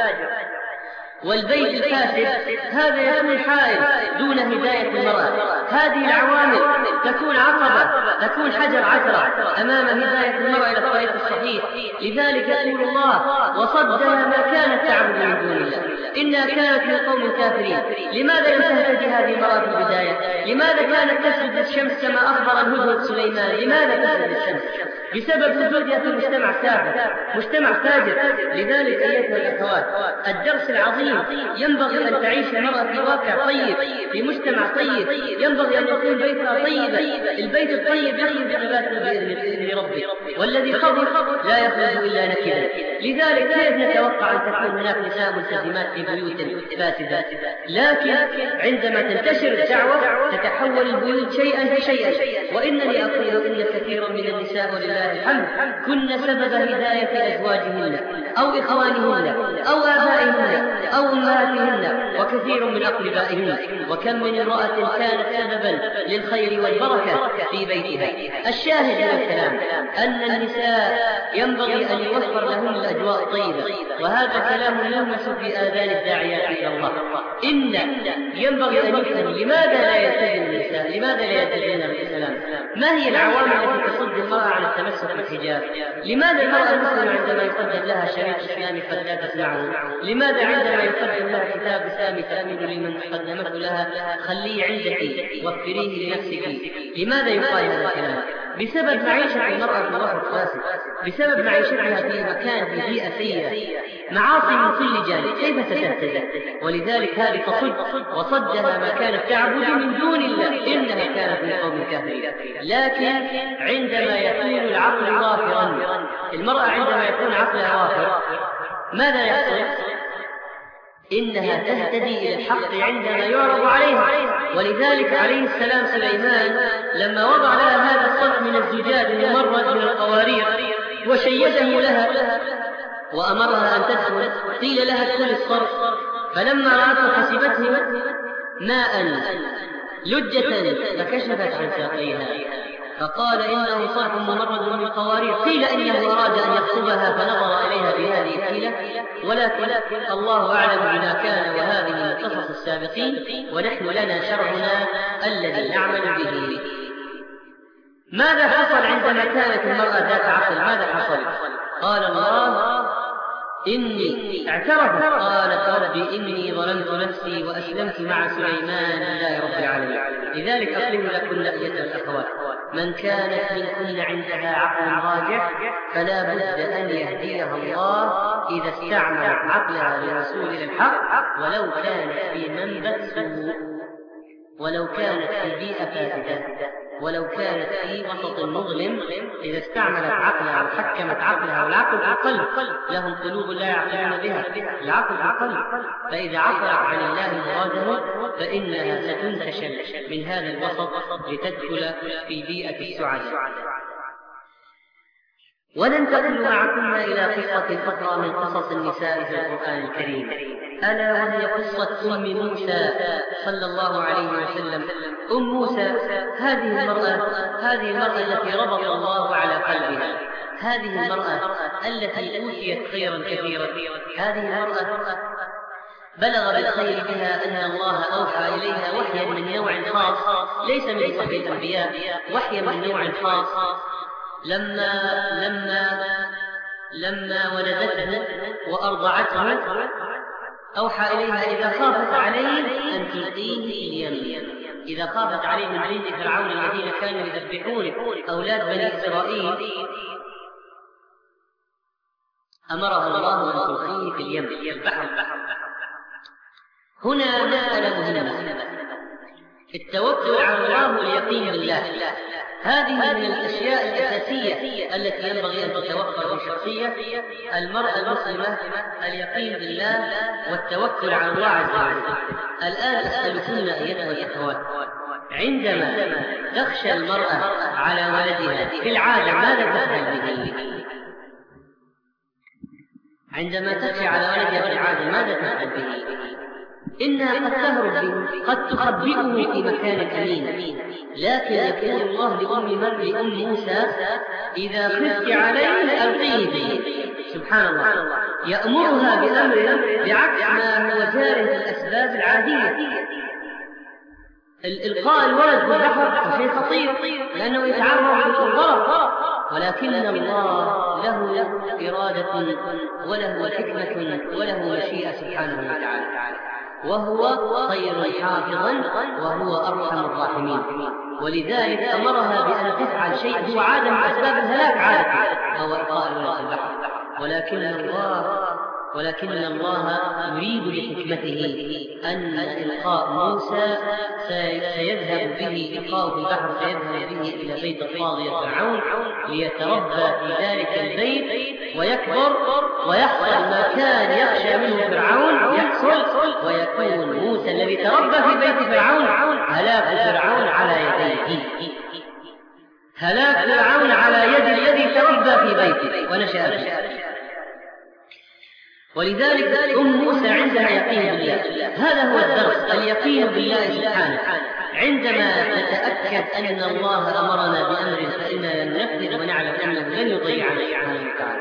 والبيت الفاسد، هذا يكون حائل دون هداية المرأة. هذه العوامل تكون عقبة، تكون حجر عثرة أمام هداية المرأة إلى الطريق الصحيح. لذلك يقول الله وصدها ما كانت تعبد من دون الله إنها كانت من قوم كافرين. لماذا لم تهتدي هذه المرأة في البداية؟ لماذا كانت تسجد للشمس كما أخبر الهدهد سليمان؟ لماذا تسجد للشمس؟ بسبب وجودها في مجتمع كافر، مجتمع فاجر. لذلك أيها الأخوات، الدرس العظيم ينبغي أن تعيش المرأة في واقع طيب، في مجتمع طيب، ينبغي أن يكون بيتها طيبا. البيت الطيب يخرج نبات بإذن ربه، والذي خبث لا يخرج إلا نكدا. لذلك كيف نتوقع أن تكون هناك نساء ملتزمات في بيوت فاسدة؟ لكن عندما تنتشر الدعوة تتحول البيوت شيئا فشيئا. وإنني أقول إن كثيرا من النساء ولله الحمد كن سبب هداية أزواجهن أو إخوانهن أو آبائهن أو أمهاتهن وكثير من أقربائهن. وكم من امرأة كانت سببا للخير والبركة في بيتها. الشاهد من الكلام أن النساء ينبغي أن يوفر لهن الأجواء الطيبة، وهذا كلام يلمس في آذان الداعيات إلى الله. إن ينبغي أن يفهم لماذا لا يلتزم النساء، لماذا لا يلتزمن الإسلام؟ ما هي العوامل التي تصد المرأة عن التمسك بالحجاب؟ لماذا المرأة المسلمة عندما يقدم لها شريط إسلامي قد لا تسمعه؟ لماذا عندما يقدم لها كتاب إسلامي تقول لمن قدمته لها خليه عندك وفريه لنفسك؟ لماذا يقال هذا الكلام؟ بسبب معيشة المرأة في وسط فاسد، بسبب معيشتها في مكان، في بيئة سيئة، معاصي من كل جانب، كيف ستهتدي؟ ولذلك هذه تصد، وصدها ما كانت تعبد من دون الله إنها كانت من قوم كافرين. لكن عندما يكون العقل وافرا، المرأة عندما يكون عقلها وافر ماذا يحصل؟ إنها تهتدي إلى الحق عندما يعرض عليها. ولذلك عليه السلام سليمان لما وضع لها هذا الصنف من الزجاج الممرد من القوارير وشيده لها وأمرها أن تدخل، قيل لها ادخل الصرف، فلما رأته حسبته ماء لجة فكشفت عن ساقيها فقال إنه صرف ممرد من القوارير. قيل إنه أراد أن يخطبها فنظر إليها بهذه الحيلة، ولكن الله أعلم بما كان، وهذه من قصص السابقين، ونحن لنا شرعنا الذي نعمل به. ماذا حصل عندما كانت المرأة ذات عقل؟ ماذا حصل؟ قال الله إني اعترفت، قالت ربي إني ظلمت نفسي وأسلمت مع سليمان لله رب العالمين. لذلك أقول لكم أيها الأخوات، من كانت منكن عندها عقل راجح فلا بد أن يهديها الله إذا استعملت عقلها للوصول إلى الحق، ولو كانت في منبت سوء، ولو كانت في بيئة فاسدة، ولو كانت في وسط مظلم. إذا استعملت عقلها وحكمت عقلها، والعقل في القلب، لهم قلوب لا يعقلون بها، العقل في القلب، فإذا عقلت عن الله مراده فإنها ستنتشل من هذا الوسط لتدخل في بيئة السعداء. وننتقل معكم إلى قصة أخرى من قصص النساء في القرآن الكريم، ألا وهي قصة أم موسى صلى الله عليه وسلم. أم موسى هذه المرأة التي ربط الله على قلبها، هذه المرأة التي أوتيت خيرا كثيرا، هذه المرأة بلغ بالخير بها أن الله أوحى إليها وحيا من نوع خاص، ليس من وحي الأنبياء، وحيا من نوع خاص. لما ولدته وأرضعته أوحى إليها إذا خافت عليه أن تلقيه في اليم، إذا خافت عليه من عند فرعون الذين كانوا يذبحون أولاد بني إسرائيل أمرها الله أن تلقيه في اليم، في البحر. هنا مسألة مهمة، التوكل على الله واليقين بالله، هذه من الأشياء الأساسية التي ينبغي أن تتوفر في شخصية المرأة المسلمة، اليقين بالله والتوكل على الله عز وجل. الآن أسألكن أيتها الأخوات، عندما تخشى المرأة على ولدها في العادة ماذا تفعل به؟ عندما تخشى على ولدها في العادة ماذا تفعل به؟ إنها قد تهرب به، قد تخبئه في مكان أمين، لكن يقول الله لأم موسى إذا خفت عليه ألقيه به. سبحان الله، يأمرها بأمر بعكس ما هو جار في الأسباب العادية. إلقاء الولد في البحر شيء خطير لأنه يتعرض للغرق، ولكن الله له إرادة وله حكمة وله مشيئة سبحانه وتعالى، وهو خير حافظا وهو أرحم الراحمين. ولذلك أمرها بأن تفعل شيء هو عادة من أسباب الهلاك عادة، وهو إلقاء الولد في البحر، ولكن الله يريد بحكمته أن إلقاء موسى سيذهب به، إلقاء في البحر سيذهب به إلى بيت الطاغية فرعون ليتربى في ذلك البيت ويكبر ويحصل ما كان يخشى منه فرعون يحصل، ويكون موسى الذي تربى في بيت فرعون هلاك فرعون على يديه، هلاك فرعون على يد الذي تربى في بيته ونشأ فيه. ولذلك أم موسى عندها يقين بالله، هذا هو الدرس، اليقين بالله سبحانه. عندما نتأكد أن الله أمرنا بأمر فإننا ننفذ ونعلم أنه لن يضيعنا سبحانه وتعالى.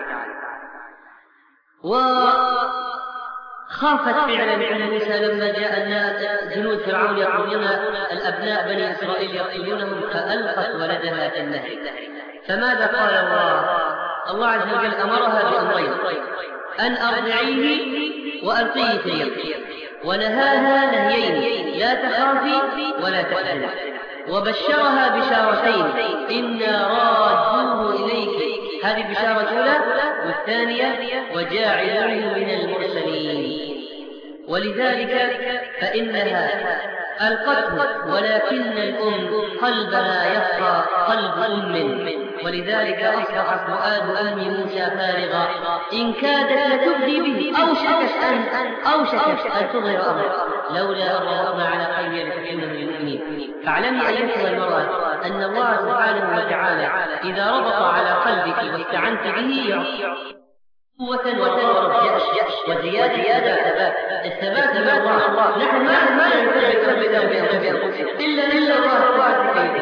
وخافت فعلا أم موسى لما جاء جنود فرعون يقتلون الأبناء بني إسرائيل يقتلونهم، فألقت ولدها في النهر. فماذا قال الله عز وجل؟ أمرها بأمرين، أن أرضعيه وألقيه في اليم، ونهاها نهيين، لا تخافي ولا تحزني، وبشرها بشارتين، إنا رادوه إليك، هذه البشارة الأولى، والثانية وجاعلوه من المرسلين. ولذلك فإنها ألقته، ولكن الأم قلبها يبقى قلب أم، ولذلك أصبح فؤاد أم موسى فارغا، إن كادت لتبدي به، أوشكت أن تظهر أمره، لولا أن ربطنا على قلبها لتكون من المؤمنين. فاعلمي أيتها المرأة أن الله سبحانه وتعالى إذا ربط على قلبك واستعنت به قوة وتورط وزيادة الثبات من الله. نحن ما نتبع إلا الله.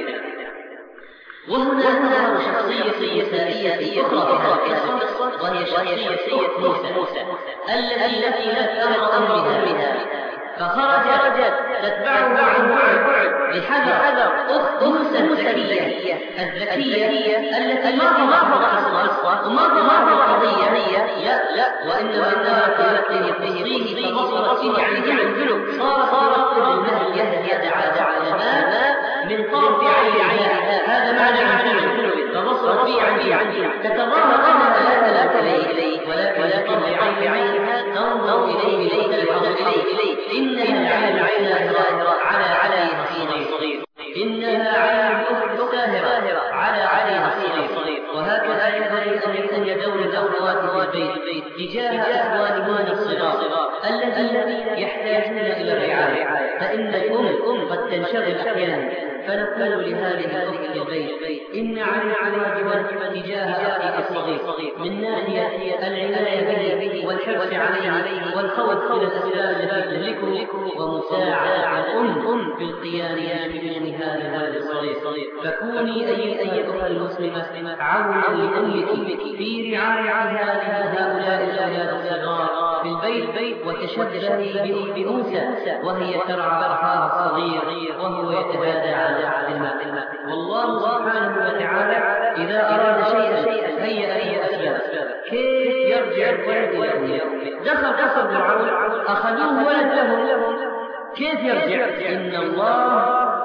وهنا شخصية نسائية أخرى في هذه القصة، وهي شخصية موسى التي لا تأمر أمرها، فخرجت تتبعه عن بعد بحذر أخت موسى الذكية التي ما ضافت القصة وما ضافت القضية، لا، وإنما كانت تصغيه فبصرت فيه عن جنب، صارت بالمهل يتعادى على الماء من طرف عينها، عن كل تبصرت فيه عن تتظاهر أنها لا تلتفت إليه ولكن بعينها تنظر إليه وتلحظ إليه. إنها عين الساهرة على عليها الصغير، إنها عين الأخت الساهرة على عليها الصغير. وهكذا ينبغي أن يكون دور الأخوات في البيت تجاه أخوانهن الصغار الذين يحتاجون إلى الرعاية. فإن الأم قد تنشغل أحيانا، فنقول لهذه الأخت في البيت إن عليك واجبا تجاه أخيك الصغير من ناحية العناية به والحرص عليه والخوف من الأسباب التي تهلكه ومساعدة الأم في القيام بشؤون هذا الصغير. فكوني أيتها المسلمة عونا لأمك في رعاية هؤلاء الأولاد الصغار في البيت، وتشبهي بموسى وهي ترعى أخاها الصغير وهو يتبادى على الماء. والله سبحانه وتعالى إذا أراد شيئا هيأ أسباب. كيف يرجع الولد إلى أمه؟ دخل فرعون أخذوه ولد لهم، كيف يرجع؟ إن الله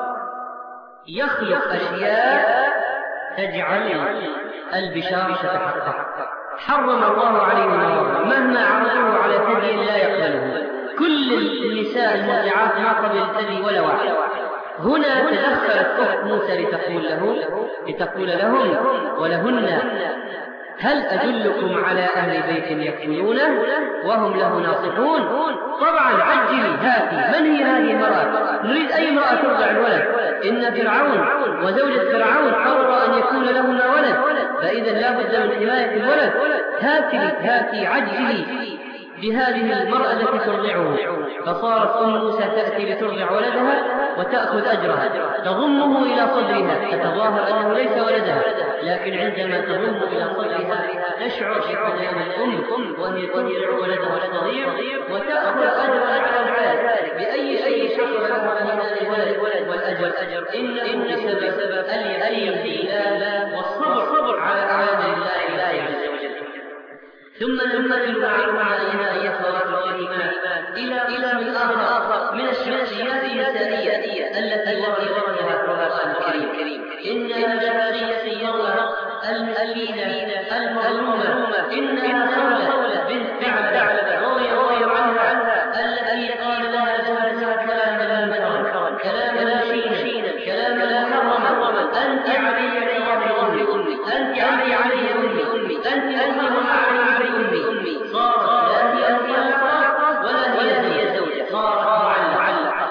يخلق أشياء تجعل البشارة تتحقق. حرم الله عليه النار مهما عرضوه على ثدي لا يقبله. كل النساء المرضعات ما قبل الثدي ولا واحد. هنا تدخلت أخت موسى لتقول لهم ولهن هل أدلكم على أهل بيت يكفلونه وهم له ناصحون؟ طبعا عجلي هاتي. من هي هذه المرأة؟ نريد أي امرأة ترضع الولد. إن فرعون وزوجة فرعون قرر أن يكون لهما ولد، فإذا لا بد من حماية الولد. هاتي عجلي بهذه المرأة التي ترضعه. فصارت موسى تأتي لترضع ولدها وتأخذ أجرها، تضمه إلى صدرها، تتظاهر أنه ليس ولدها، لكن عندما تضم إلى صدرها تشعر بحنان الأم وهي ترضع ولدها الصغير وتأخذ أجرها على ذلك. بأي شيء شعر لها الولد والأجر؟ إن بسبب اليقين بالله والصبر على أعمال الله عز وجل. ثم ننتقل مع أيها الإيمان إلى آخر من الشخصيات النسائية التي وردها القرآن الكريم. إنها جارية الله المسكينة المظلومة، إنها خولة بنت ثعلبة رضي عنها التي قال لها كلاما منكرا كلاما شينا كلاما محرما. أنت علي بظهر أمي، أنت علي أمي، أنت أمها علي أمي. صارت لا هي أخلاق ولا هي زوجة، صارت معلقة.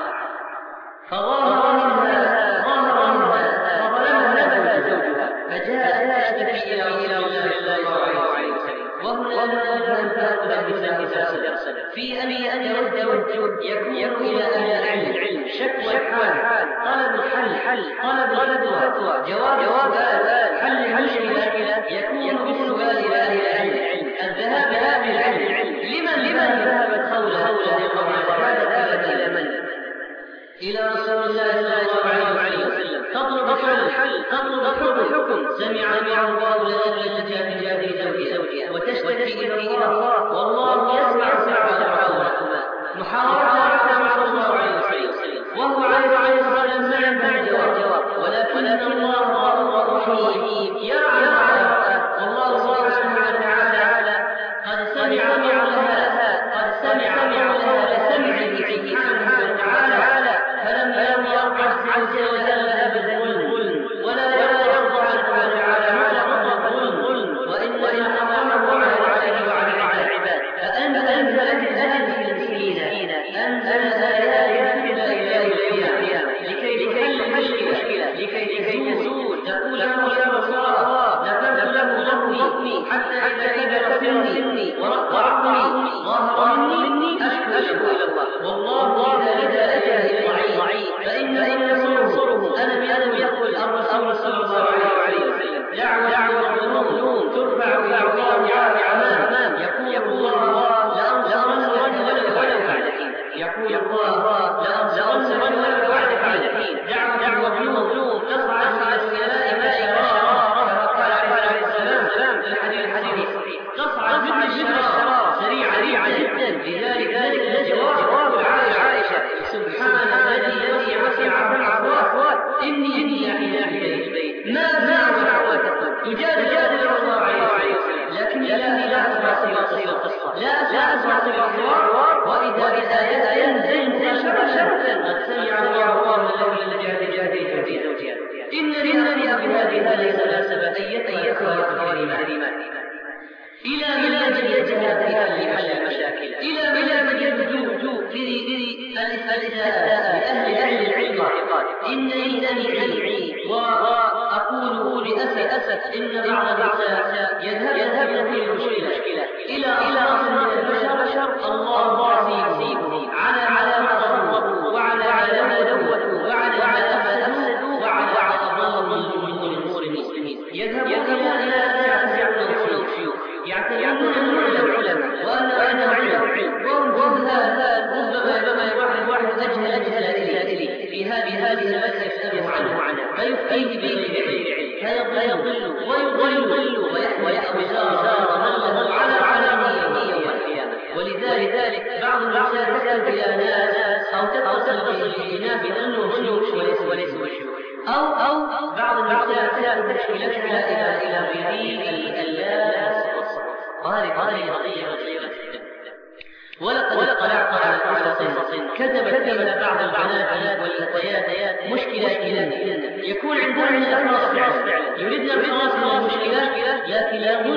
فظهر منها فظلمها زوجها، فجاءت تشتكي إلى رسول الله صلى الله عليه وسلم. وهنا أن تأخذ بسبب في أن يتوجه يكون إلى أهل العلم، شكوى الحال، طلب الحل، طلب الفتوى، جواب السؤال، حل المشكلة يكون بالسؤال إلى أهل العلم، الذهاب إلى أهل العلم. لمن ذهبت خولة رضي الله عنها؟ إلى من؟ إلى رسول الله صلى الله عليه وسلم تطلب الحل، تطلب الحكم. سمع الله التي تجادل زوجها وتشتكي إلى الله، والله يسمع سعادتهما. محاورة مع الله عليه وسلم وهو عليه السلام لا ينفع الجواب، ولكن الله غفور رحيم يعلم. والله سبحانه وتعالى قد سمع لها لسمعه سبحانه وتعالى، فلم يرضى عز وجل أبدا الظلم، ولا يرضى عنه تعالى على الظلم، وإنما حرمه عليه وعلى العباد. فأنزل أجل المسكين، أنزل آيات إلى القيامة لكي تحل المشكلة، لكي تزول. تقول له يا رسول الله نفذت له ظهري حتى إذا كبر سني ورق عظمي ظهر مني أشكو إلى الله، والله إذا أجل ضعيف فإن صره. ألم يقل الرسول صلى الله عليه وسلم دعوة المظلوم ترفع إلى الله أمام. يقول الله لأنصرن ولو بعد حين، يقول الله لأنصرن ولو بعد حين. دعوة المظلوم تصعد إلى السماء ما شرارها، قال عليه السلام في الحديث الصحيح، تصعد لأهل العلم إنني أمعي وأقول لأسف إن بعض النساء يذهبن في المشكلة إلى أشخاص من البشر الله يسيبهم على ما ضربوا وعلى ما دوتوا وعلى ما أفسدوا وعلى ما أضلوا من أمور المسلمين. يذهبون إلى يعتبرون العلماء وأنا علم وهم ربما واحد أجهل إليه في هذه المسألة يسأله عنه فيفتيه بغير علم فيضل ويحوي زاره على يوم القيامة. ولذلك بعض النساء تذهب إلى ناس أو تتصل بناس يظنهم شيوخ وليس شيوخ، أو بعض النساء تأخذ مشكلتها إلى غير اللاس قضية ولقد اطلعت على قصص كتبت بعض البنات والفتيات مشكلاتهن يكون عندهن الإخلاص فعلا يريدن الخلاص من المشكلات، لكن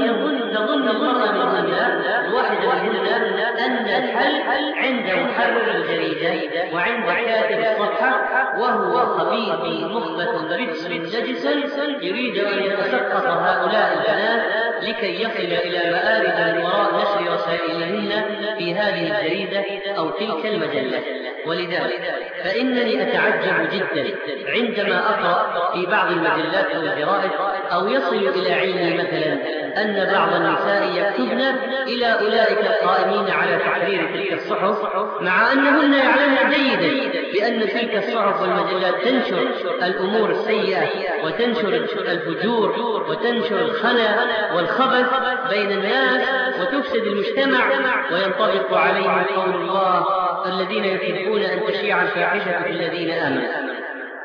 تظن المرأة منهن الواحدة منهن أن الحل عند محرر الجريدة وعند كاتب الصفحة، وهو خبيث مخبث رجس نجس يريد أن يتسقط هؤلاء البنات لكي يصل إلى مآرب من وراء نشر رسائلهن في هذه الجريدة أو تلك المجلة. ولذلك فإنني أتعجب جدا عندما أقرأ في بعض المجلات أو الجرائد أو يصل إلى علمي مثلا أن بعض النساء يكتبن إلى أولئك القائمين على تحرير تلك الصحف، مع أنهن يعلمن جيدا بأن تلك الصحف والمجلات تنشر الأمور السيئة وتنشر الفجور وتنشر الخنا والخبث بين الناس وتفسد المجتمع، وينطبق عليهم قول الله الذين يحبون أن تشيع الفاحشة في الذين آمنوا.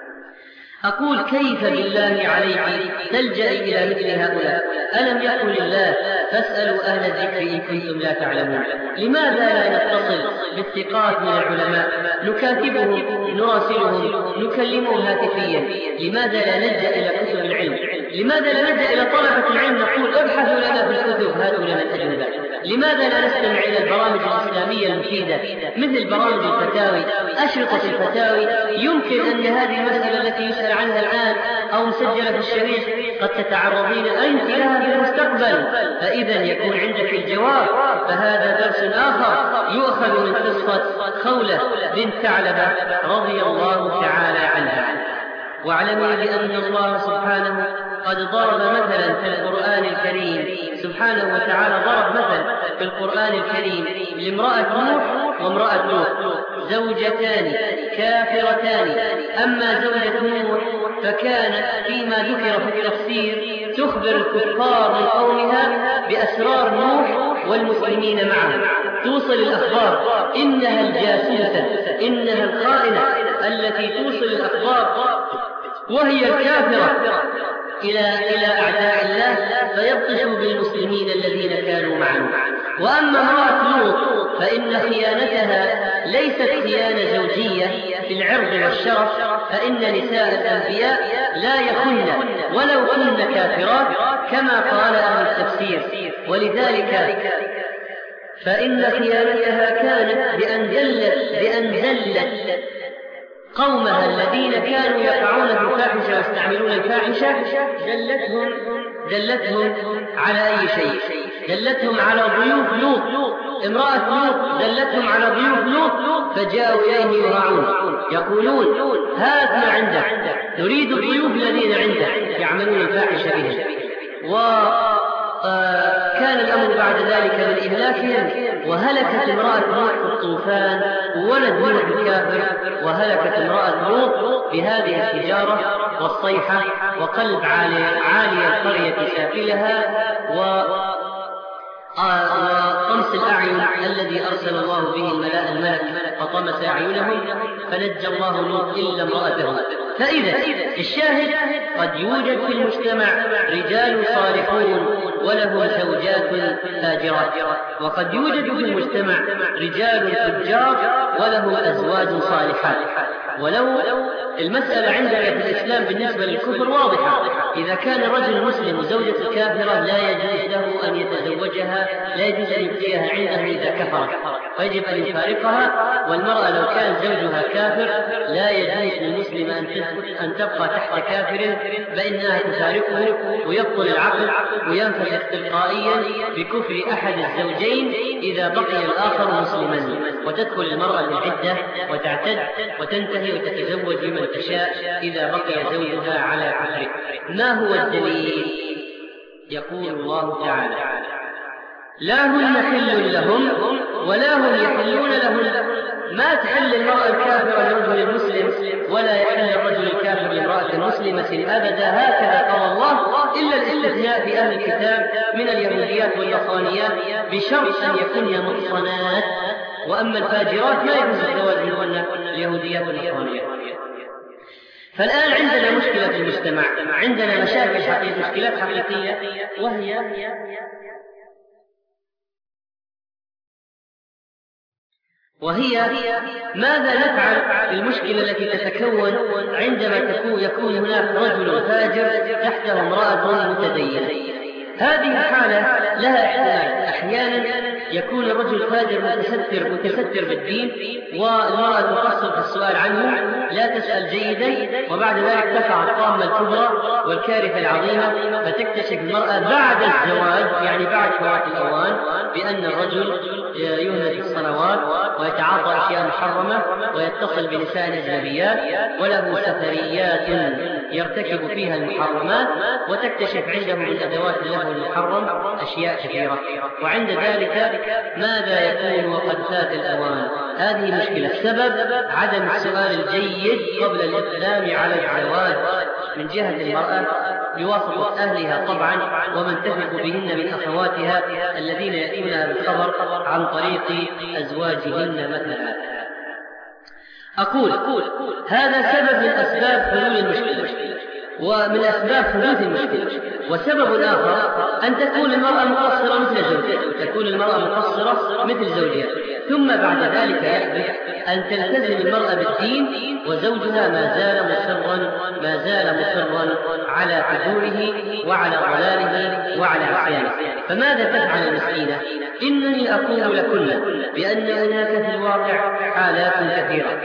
أقول كيف بالله عليك تلجأ إلى مثل هؤلاء؟ ألم يقل الله فاسألوا أهل الذكر إن كنتم لا تعلمون؟ لماذا لا نتصل بالثقات من العلماء نكاتبهم نراسلهم نكلمهم هاتفيا؟ لماذا لا نلجأ إلى كتب العلم؟ لماذا لا نلجأ إلى طلبة العلم نقول ابحثوا لنا في الكتب هاتوا لنا الأجوبة؟ لماذا لا نستمع إلى البرامج الإسلامية المفيدة مثل برامج الفتاوي؟ أشرطة الفتاوي يمكن أن هذه المسألة التي يسأل عنها الآن أو مسجلة في الشريط قد تتعرضين أنت لها في المستقبل، فإذا يكون عندك الجواب. فهذا درس آخر يؤخذ من قصة خولة بنت ثعلبة رضي الله تعالى عنها. واعلمي بأن الله سبحانه قد ضرب مثلا في القرآن الكريم، سبحانه وتعالى ضرب مثل في القرآن الكريم لامرأة نوح وامرأة لوط، زوجتان كافرتان. أما زوجة نوح فكانت فيما ذكر في التفسير تخبر الكفار من قومها بأسرار نوح والمسلمين معه، توصل الأخبار، إنها الجاسوسة إنها الخائنة التي توصل الأخبار وهي الكافرة إلى أعداء الله فيبطشوا بالمسلمين الذين كانوا معه. وأما امرأة لوط فإن خيانتها ليست خيانة زوجية في العرض والشرف، فإن نساء الأنبياء لا يخن ولو كن كافرات كما قال أهل التفسير. ولذلك فإن خيانتها كانت بأن دلت قومها الذين كانوا يقعون في الفاحشة ويستعملون الفاحشة دلتهم على أي شيء؟ دلتهم على ضيوف لوط. امرأة لوط دلتهم على ضيوف لوط فجاءوا إليه يراعون يقولون هات ما عندك، نريد الضيوف الذين عندك يعملون الفاحشة بهم. وكان الأمر بعد ذلك من إهلاكهم، وهلكت امرأة لوط في الطوفان وولد نوح الكافر، وهلكت امرأة لوط بهذه الحجارة والصيحة وقلب عالي القرية سافلها وطمس الأعين الذي أرسل الله به الملك فطمس أعينهم فنجى الله لوط إلا امرأته. فإذا الشاهد قد يوجد في المجتمع رجال صالحون ولهم زوجات فاجرات، وقد يوجد في المجتمع رجال فجار ولهم أزواج صالحات. ولو المسألة عندنا في الإسلام بالنسبة للكفر واضحة، إذا كان رجل مسلم وزوجة كافرة لا يجوز له أن يتزوجها، لا يجوز أن يبقيها عنده إذا كفرت، ويجب أن يفارقها. والمرأة لو كان زوجها كافر لا يجوز للمسلم أن تبقى تحت كافر، فإنها تفارقه ويبطل العقد وينفسخ تلقائيا بكفر أحد الزوجين إذا بقي الآخر مسلما، وتدخل المرأة للعدة وتعتد وتنتهي وتتزوج من تشاء إذا بقي زوجها على كفره. ما هو الدليل؟ يقول الله تعالى: لا هن حل لهم ولا هم يحلون لهن. ما تحل المرأة الكافرة لرجل المسلم ولا يحل الرجل الكافر لامرأة مسلمة أبدا، هكذا قال الله، إلا الاستثناء في أهل الكتاب من اليهوديات والنصرانيات بشرط أن يكون محصنات، وأما الفاجرات ما يجوز الزواج منهن اليهوديات والنصرانيات. فالآن عندنا مشكلة في المجتمع، عندنا مشكلات حقيقية، وهي ماذا نفعل في المشكلة التي تتكون عندما يكون هناك رجل فاجر تحته امرأة متدينة. هذه الحالة لها احتمال، أحيانا يكون الرجل فاجر متستر بالدين والمرأة تقصر في السؤال عنه، لا تسأل جيدا، وبعد ذلك تقع الطامة الكبرى والكارثة العظيمة، فتكتشف المرأة بعد الزواج، يعني بعد فوات الأوان، بأن الرجل يهمل الصلوات ويتعاطى أشياء محرمة ويتصل بنساء أجنبيات وله سفريات يرتكب فيها المحرمات، وتكتشف عنده من أدوات اللهو المحرم أشياء كثيرة. وعند ذلك ماذا يكون وقد فات الأوان؟ هذه مشكلة. السبب عدم السؤال الجيد قبل الإقدام على الزواج من جهة المرأة بواسطة أهلها طبعا، ومن تثق بهن من أخواتها الذين يأتونها بالخبر عن طريق أزواجهن مثلا. أقول هذا سبب من أسباب حلول المشكلة ومن أسباب حدوث المشكلة. وسبب آخر أن تكون المرأة مقصرة مثل زوجها، تكون المرأة مقصرة مثل زوجها، ثم بعد ذلك يحدث أن تلتزم المرأة بالدين وزوجها ما زال مصرا على فجوره وعلى ضلاله وعلى عصيانه. فماذا تفعل المسكينة؟ إنني أقول لكل بأن هناك في الواقع حالات كثيرة.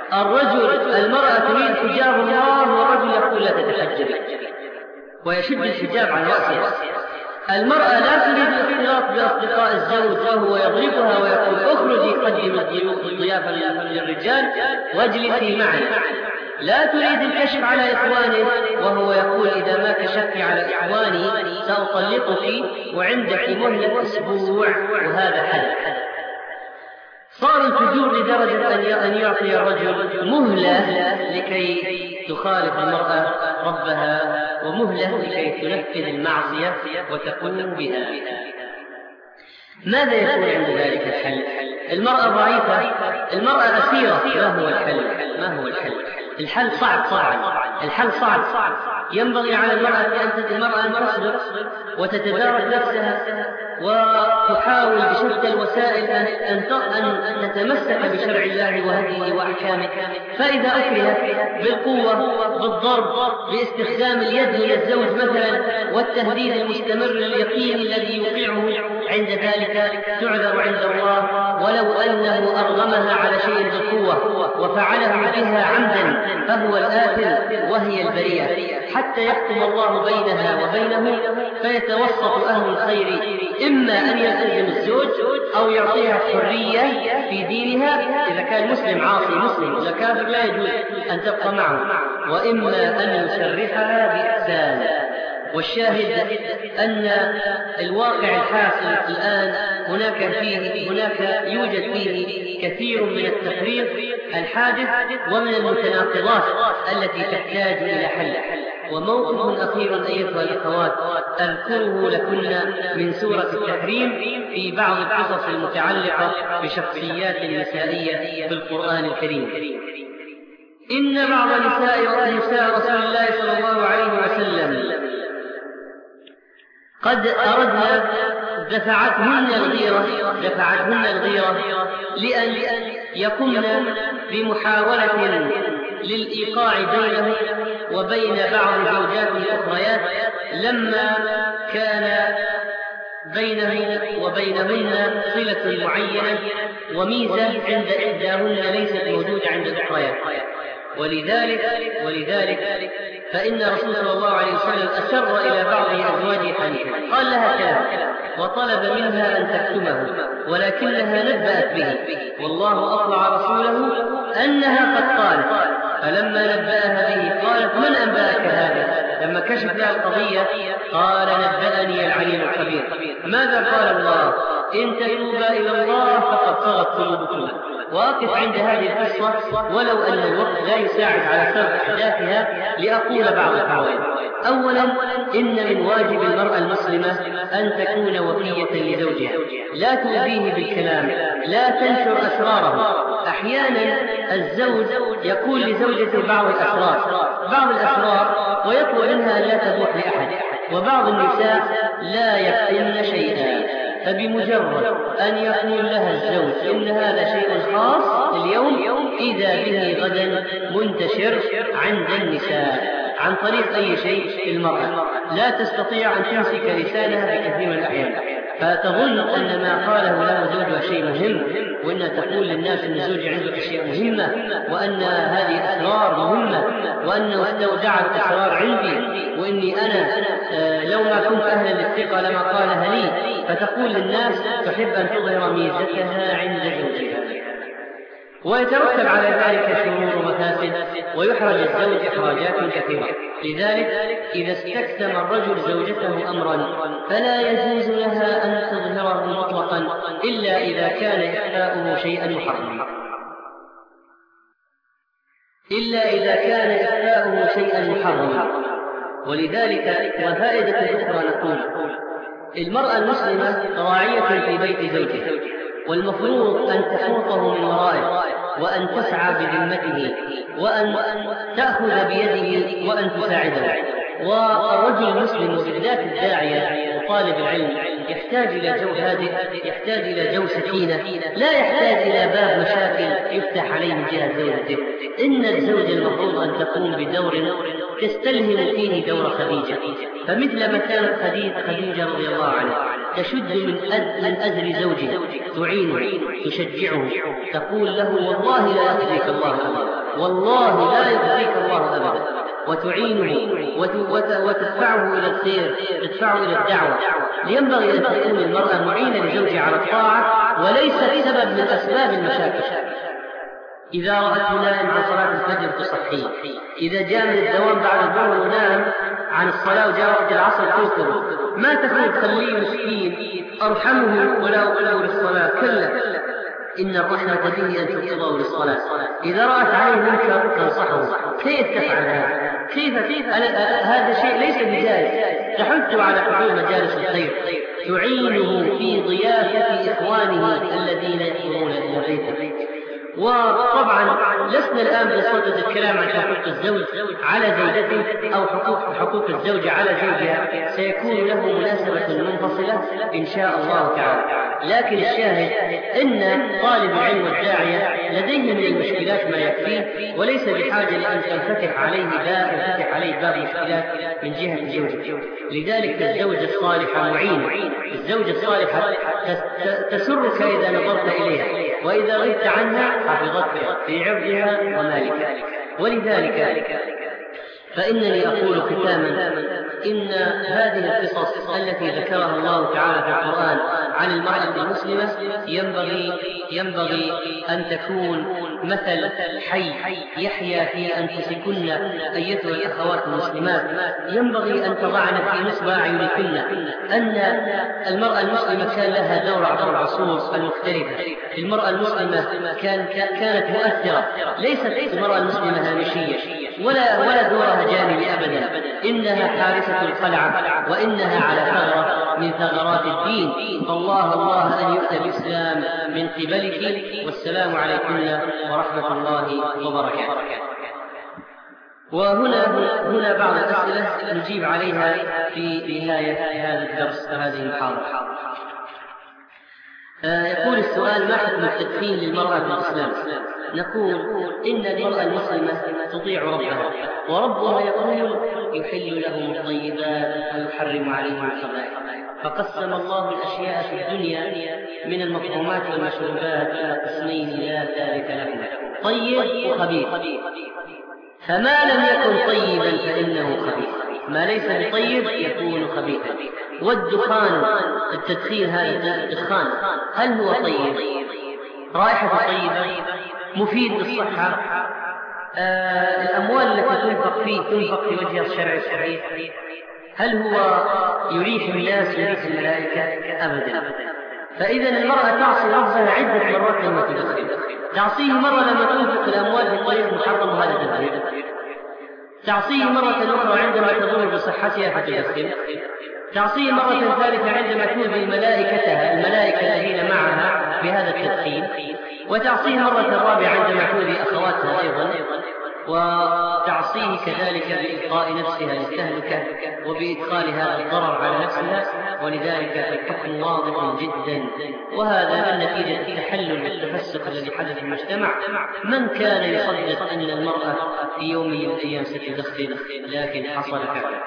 المرأة تريد حجاب الله والرجل يقول لا تتحجبي ويشد الحجاب عن رأسها. المرأة لا تريد الاختلاط بأصدقاء الزوج وهو يضربها ويقول اخرجي قدم الضيافة للرجال واجلسي معي. لا تريد الكشف على إخوانه وهو يقول إذا ما كشفت على إخواني سأطلقك وعندك مهلة أسبوع، وهذا حدث. صار الفجور لدرجة أن يعطي الرجل مهلة لكي تخالف المرأة ربها ومهلة لكي تنفذ المعصية وتقوم بها. ماذا يكون عند ذلك الحل؟ المرأة ضعيفة، المرأة أسيرة. ما هو الحل؟ الحل صعب. ينبغي على المرأة أن تصبر وتتدارك نفسها وتحاول بشتى الوسائل أن تتمسك بشرع الله وهديه وأحكامه. فإذا أكرهت بالقوة بالضرب باستخدام اليد من الزوج مثلا والتهديد المستمر اليقين الذي يوقعه، عند ذلك تعذر عند الله ولو أنه أرغمها على شيء بالقوة وفعله بها عمدا فهو الآثم وهي البريئة، حتى يحكم الله بينها وبينه فيتوسط أهل الخير، إما أن يلتزم الزوج أو يعطيها حرية في دينها إذا كان مسلم عاصي مسلم ولا كافر لا يجوز أن تبقى معه، وإما أن يسرحها بإحسان. والشاهد أن الواقع الحاصل الآن يوجد فيه كثير من التفريط الحادث ومن المتناقضات التي تحتاج إلى حل. وموقف أخير أيها الأخوات أذكره لكن من سورة التحريم في بعض القصص المتعلقة بشخصيات نسائية في القرآن الكريم. إن بعض نساء رسول الله صلى الله عليه وسلم قد أردنا دفعتهن الغيرة لأن يقمن بمحاولة للإيقاع بينه وبين بعض زوجاته الأخريات لما كان بينه وبينهن صلة معينة وميزة عند إحداهن ليست موجودة عند الأخريات. ولذلك فإن رسول صلى الله عليه وسلم أسر إلى بعض أزواجه حديثا قال لها كلام وطلب منها أن تكتمه، ولكنها نبأت به، والله أطلع رسوله أنها قد قالت. فلما نبأها به قالت: من أنبأك هذا؟ لما كشف لها القضية قال: نبأني العليم الخبير. ماذا قال الله؟ إن تتوبا إلى الله فقد صغت قلوبكما. وأقف عند هذه القصة ولو أن الوقت لا يساعد على سرد أحداثها لأقول بعض الفوائد. أولا، إن من واجب المرأة المسلمة أن تكون وفية لزوجها، لا تؤذيه بالكلام، لا تنشر أسراره. أحيانا الزوج يقول لزوجته بعض الأسرار ويطلب منها أن لا تبوح لأحد، وبعض النساء لا يكتمن شيئا، فبمجرد أن يقول لها الزوج إن هذا شيء خاص اليوم إذا به غدا منتشر عند النساء عن طريق أي شيء. المرأة لا تستطيع أن تمسك لسانها بكثير من الأحيان، فتظن أن ما قاله له زوجها شيء مهم، وأنها تقول للناس أن زوجي عنده أشياء مهمة، وأن هذه أسرار مهمة، وأنه استودعت أسرار عندي، وإني أنا لو ما كنت أهلا للثقة لما قالها لي. فتقول للناس تحب أن تظهر ميزتها عند زوجها، ويترتب على ذلك شرور ومفاسد، ويحرج الزوج إحراجات كثيرة. لذلك إذا استكتم الرجل زوجته أمرا فلا يجوز لها أن تظهره مطلقا إلا إذا كان إخفاؤه شيئا محرما. ولذلك وفائدة أخرى نقول: المرأة المسلمة راعية في بيت زوجها، والمفروض أن تحوطه من ورائه، وأن تسعى بذمته، وأن تأخذ بيده، وأن تساعده. والرجل المسلم وبالذات الداعية وطالب العلم يحتاج إلى جو هادئ، يحتاج إلى جو سكينة، لا يحتاج إلى باب مشاكل يفتح عليه من جهة زوجته. إن الزوجة المفروض أن تقوم بدور تستلهم فيه دور خديجة، فمثل ما كانت خديجة رضي الله عنها تشد من أزر زوجها، تعينه، تشجعه، تقول له: والله لا يخزيك الله أبدا، والله لا يخزيك الله أبدا، وتعينه وتدفعه إلى الخير، تدفعه إلى الدعوة. ينبغي أن تكون المرأة معينة لزوجها على الطاعة وليست سبب من أسباب المشاكل. إذا رأته نائم عن صلاة الفجر تصحيه، إذا جاء من الدوام بعد الظهر ونام عن الصلاة وجاء وقت العصر توقظه، ما تكون تخليه مسكين أرحمه ولا أقله للصلاة، كلا، إن الرحمة به أن تقضه للصلاة. إذا رأت عليه منكر تنصحه. كيف تفعل هذا؟ هذا شيء ليس بجائز. تحث على حضور مجالس الخير، تعينه في ضيافة إخوانه الذين يأتون إلى بيته. وطبعا لسنا الآن بصدد الكلام عن حقوق الزوج على زوجته أو حقوق الزوجة على زوجها، سيكون له مناسبة منفصلة إن شاء الله تعالى. لكن الشاهد أن طالب العلم والداعية لديه من المشكلات ما يكفيه، وليس بحاجة لأن تنفتح عليه باب مشكلات من جهة زوجته. لذلك الزوجة الصالحة معينة، الزوجة الصالحة تسرك إذا نظرت إليها، وإذا غبت عنها حفظتك في عرضها ومالك. ولذلك فإنني أقول ختاما إن هذه القصص التي ذكرها الله تعالى في القرآن عن المرأة المسلمة ينبغي أن تكون مثل حي يحيا في أنفسكن أيتها الأخوات المسلمات. ينبغي أن تضعن في نصب أعينكن أن المرأة المسلمة كان لها دور عبر العصور المختلفة. المرأة المسلمة كانت مؤثرة، ليست المرأة المسلمة هامشية ولا دورها جانبي أبدا. إنها حارسة القلعة، وإنها على ثغرة من ثغرات الدين. فالله أن يؤتى الإسلام من قبلك. والسلام عليكم ورحمة الله وبركاته. وهنا بعض الأسئلة نجيب عليها في نهاية هذا الدرس وهذه المحاضرة. يقول السؤال: ما حكم التدخين للمرأة في الإسلام؟ نقول إن المرأة المسلمة تطيع ربها، وربها يقول: يحل لهم الطيبات ويحرم عليهم الخبائث. فقسم الله الأشياء في الدنيا من المطعومات والمشروبات إلى قسمين لا ثالث لهما: طيب وخبيث. فما لم يكن طيبا فإنه خبيث، ما ليس بطيب يكون خبيثا. والدخان، التدخين، هذا الدخان هل هو طيب؟ رائحة طيبة، مفيد للصحة، الأموال التي تنفق فيه تنفق في وجه الشرع الصحيح. هل هو يريح الناس ويريح الملائكة؟ أبدا. فإذا المرأة تعصي ربها عدة مرات لما تدخن، تعصيه مرة لما تنفق الأموال في طريق محرم وهذا تدخين، تعصيه مرة أخرى عندما تضر بصحتها فتدخن، تعصيه مرة ثالثة عندما تؤذي ملائكتها، الملائكة الذين معها بهذا التدخين، وتعصيه مرة رابعة عندما تؤذي أخواتها أيضا، وتعصيه كذلك بإلقاء نفسها للتهلكة وبإدخال هذا الضرر على نفسها. ولذلك الحكم واضح جدا، وهذا من نتيجة التحلل والتفسق الذي حدث في المجتمع. من كان يصدق أن المرأة في يوم من الأيام ستدخن؟ لكن حصل فعلا.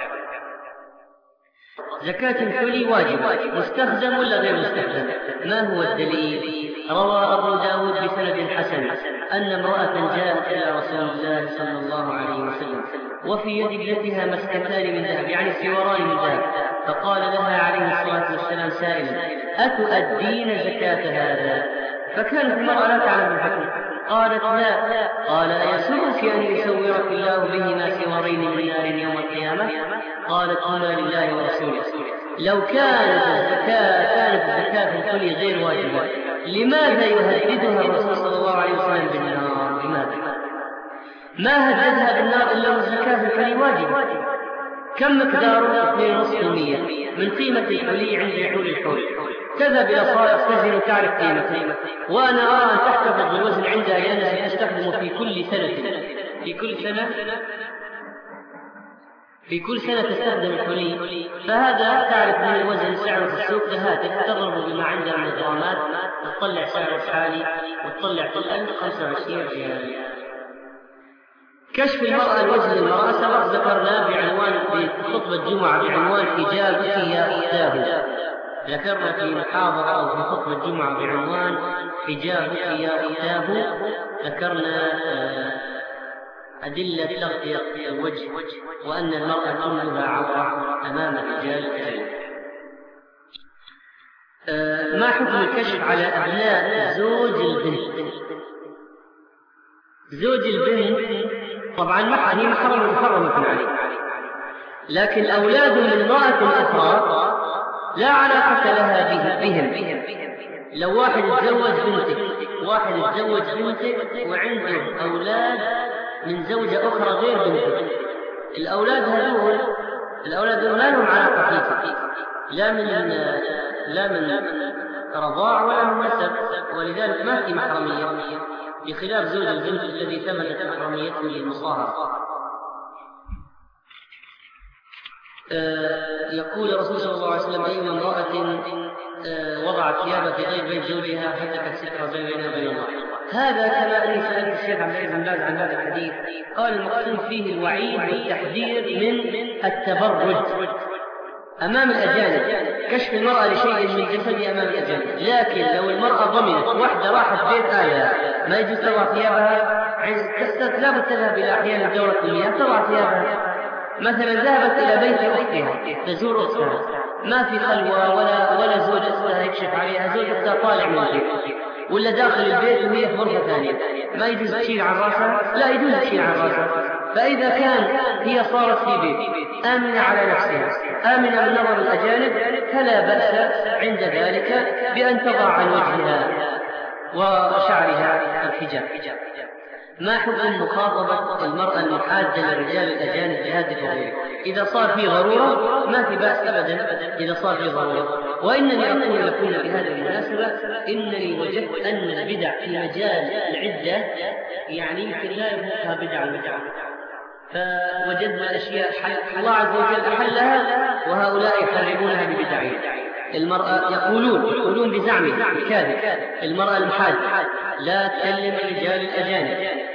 زكاة الحلي واجب، مستخدم ولا غير مستخدم؟ ما هو الدليل؟ روى أبو داود بسند حسن أن امرأة جاءت إلى رسول الله صلى الله عليه وسلم وفي يد ابنتها مسكتان من ذهب، يعني سواران من ذهب، فقال لها عليه الصلاة والسلام سائلا: أتؤدين زكاة هذا؟ فكانت المرأة لا تعلم الحكم، قالت: لا. قال: أيسرك أن يسورك الله بهما سوارين من نار يوم القيامة؟ قالت: هما لله ورسوله. لو كانت الزكاة في الحلي غير واجبة، لماذا يهددها الرسول صلى الله عليه وسلم بالنار؟ لماذا؟ ما هددها بالنار إلا الزكاة في الحلي واجبة. كم مقداره؟ 2.5% من قيمة الحلي عند حول الحول. تذهب إلى صائغ تزن وتعرف قيمته، وأنا أرى أن تحتفظ بالوزن عندها لأنها ستستخدمه في كل سنة تستخدم الحلي، فهذا تعرف من الوزن سعره في السوق كهاتف، تضرب بما عندها من الجرامات، تطلع سعره الحالي وتطلع في الألف 25 ريال. كشف المرأة الوجه للمرأة سبق ذكرنا في خطبة الجمعة بعنوان حجابك يا أختاه. ذكرنا في محاضرة أو في خطبة الجمعة بعنوان حجابك يا أختاه، ذكرنا أدلة تغطية الوجه، وأن المرأة كلها عورة أمام الرجال كذلك. ما حكم الكشف على أبناء زوج البنت؟ طبعا هي محرمة عليه، لكن أولاد من امرأة أخرى لا علاقة لها بهم. لو واحد يتزوج بنتك وعنده أولاد من زوجة أخرى غير بنتك، الأولاد هذول لا لهم علاقة فيك، لا من رضاع ولا من نسب، ولذلك ما في محرمية، بخلاف زوج البنت الذي ثبتت محرميته بالمصاهرة. يقول الرسول صلى الله عليه وسلم: أيما امرأة وضعت ثيابها في غير بيت زوجها فتكت سترة بينها وبين الله. هذا كما أني سألت الشيخ عبد العزيز بن باز عن هذا الحديث، قال: المقصود فيه الوعيد والتحذير من التبرج أمام الأجانب، كشف المرأة لشيء من جسدها أمام الأجانب. لكن لو المرأة ضمنت واحدة راحت بيت ما يجوز تضع ثيابها، لا بد تذهب إلى أحيان دورة المياه تضع ثيابها. مثلا ذهبت إلى بيت أختها تزور أختها، ما في خلوة ولا زوج أختها يكشف عليها، زوج أختها طالع من البيت ولا داخل البيت وهي في غرفة ثانية، ما يجوز تشيل عن رأسها؟ لا يجوز تشيل عن رأسها. فإذا كان هي صارت في بيت آمنة على نفسها، آمنة من نظر الأجانب، فلا بأس عند ذلك بأن تضع عن وجهها وشعرها الحجاب. ما حكم مخاطبة المرأة المحادة للرجال الأجانب بهاتف وغيره؟ إذا صار في ضرورة ما في بأس أبدا، إذا صار في ضرورة. وإنني أقول لكم بهذه المناسبة إنني وجدت أن البدع في مجال العدة يعني يمكن لا يفوتها بدعة، فوجدنا أشياء الله عز وجل أحلها وهؤلاء يحرمونها ببدعهم. المرأة يقولون بزعمه الكاذب: المرأة المحادة لا تكلم الرجال الأجانب،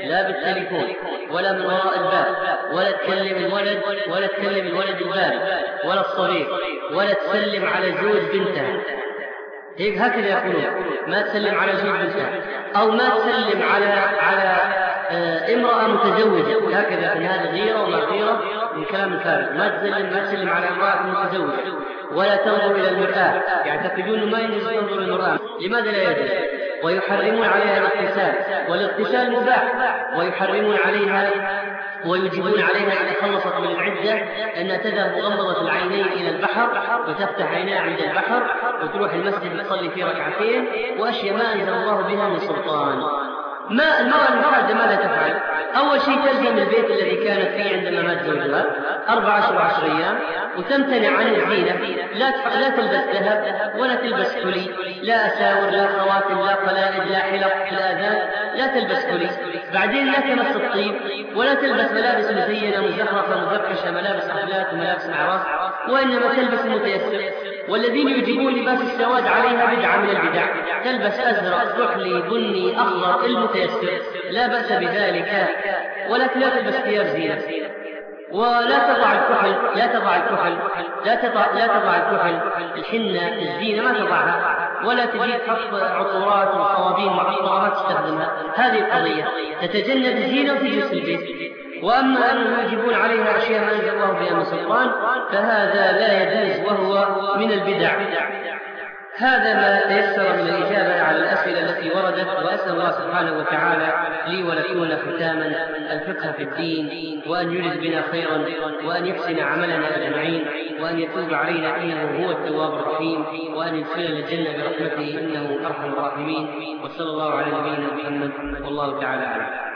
لا بالتليفون ولا من وراء الباب، ولا تكلم الولد الباب ولا الصغير، ولا تسلم على زوج بنتها، هكذا يقولون، ما تسلم على زوج بنتها، أو ما تسلم على امرأة متزوجة، هكذا، من هذا غيرة وما غيرة من كلام الفارغ. ما تسلم على امرأة متزوجة، ولا تنظر إلى المرآة، يعتقدون ما يجوز تنظر إلى المرآة. لماذا لا يجوز؟ ويحرمون عليها الاغتسال، والاغتسال مباح، ويحرمون عليها ويجبون عليها إذا خلصت من العدة أنها تذهب مغمضة العينين إلى البحر وتفتح عينيها عند البحر وتروح المسجد تصلي في ركعتين، وأشياء ما أنزل الله بها من سلطان. ما المرأة المحرجة ماذا تفعل؟ أول شيء تلزم البيت الذي كانت فيه عندما مات زوجها 14 أيام، وتمتنع عن الزينة، لا تلبس ذهب ولا تلبس حلي، لا أساور لا خواتم لا قلائد لا حلق لا آذان، لا تلبس حلي. بعدين لا تمس الطيب، ولا تلبس ملابس مزينة مزخرفة مزركشة، ملابس حفلات وملابس أعراس، وإنما تلبس المتيسر. والذين يجيبون لباس السواد عليها بدعة من البدع، تلبس أزرق كحلي بني أخضر المتيسر، لا بأس بذلك، ولكن لا تلبس ثياب زينة، ولا تضع الكحل الحنة الزينة ما تضعها، ولا تجيب حط عطورات وصوابين معطرة ما تستخدمها. هذه القضية، تتجنب الزينة وتجلس البيت. وأما أنهم يجبون عليها أشياء ما أنزل الله بها من سلطان فهذا لا يجوز وهو من البدع. هذا ما تيسر من الإجابة على الأسئلة التي وردت، وأسأل الله سبحانه وتعالى لي ولكم ختاما الفقه في الدين، وأن يجد بنا خيرا، وأن يحسن عملنا أجمعين، وأن يتوب علينا إنه هو التواب الرحيم، وأن يدخلنا الجنة برحمته إنه أرحم الراحمين. وصلى الله على نبينا محمد والله تعالى أعلم.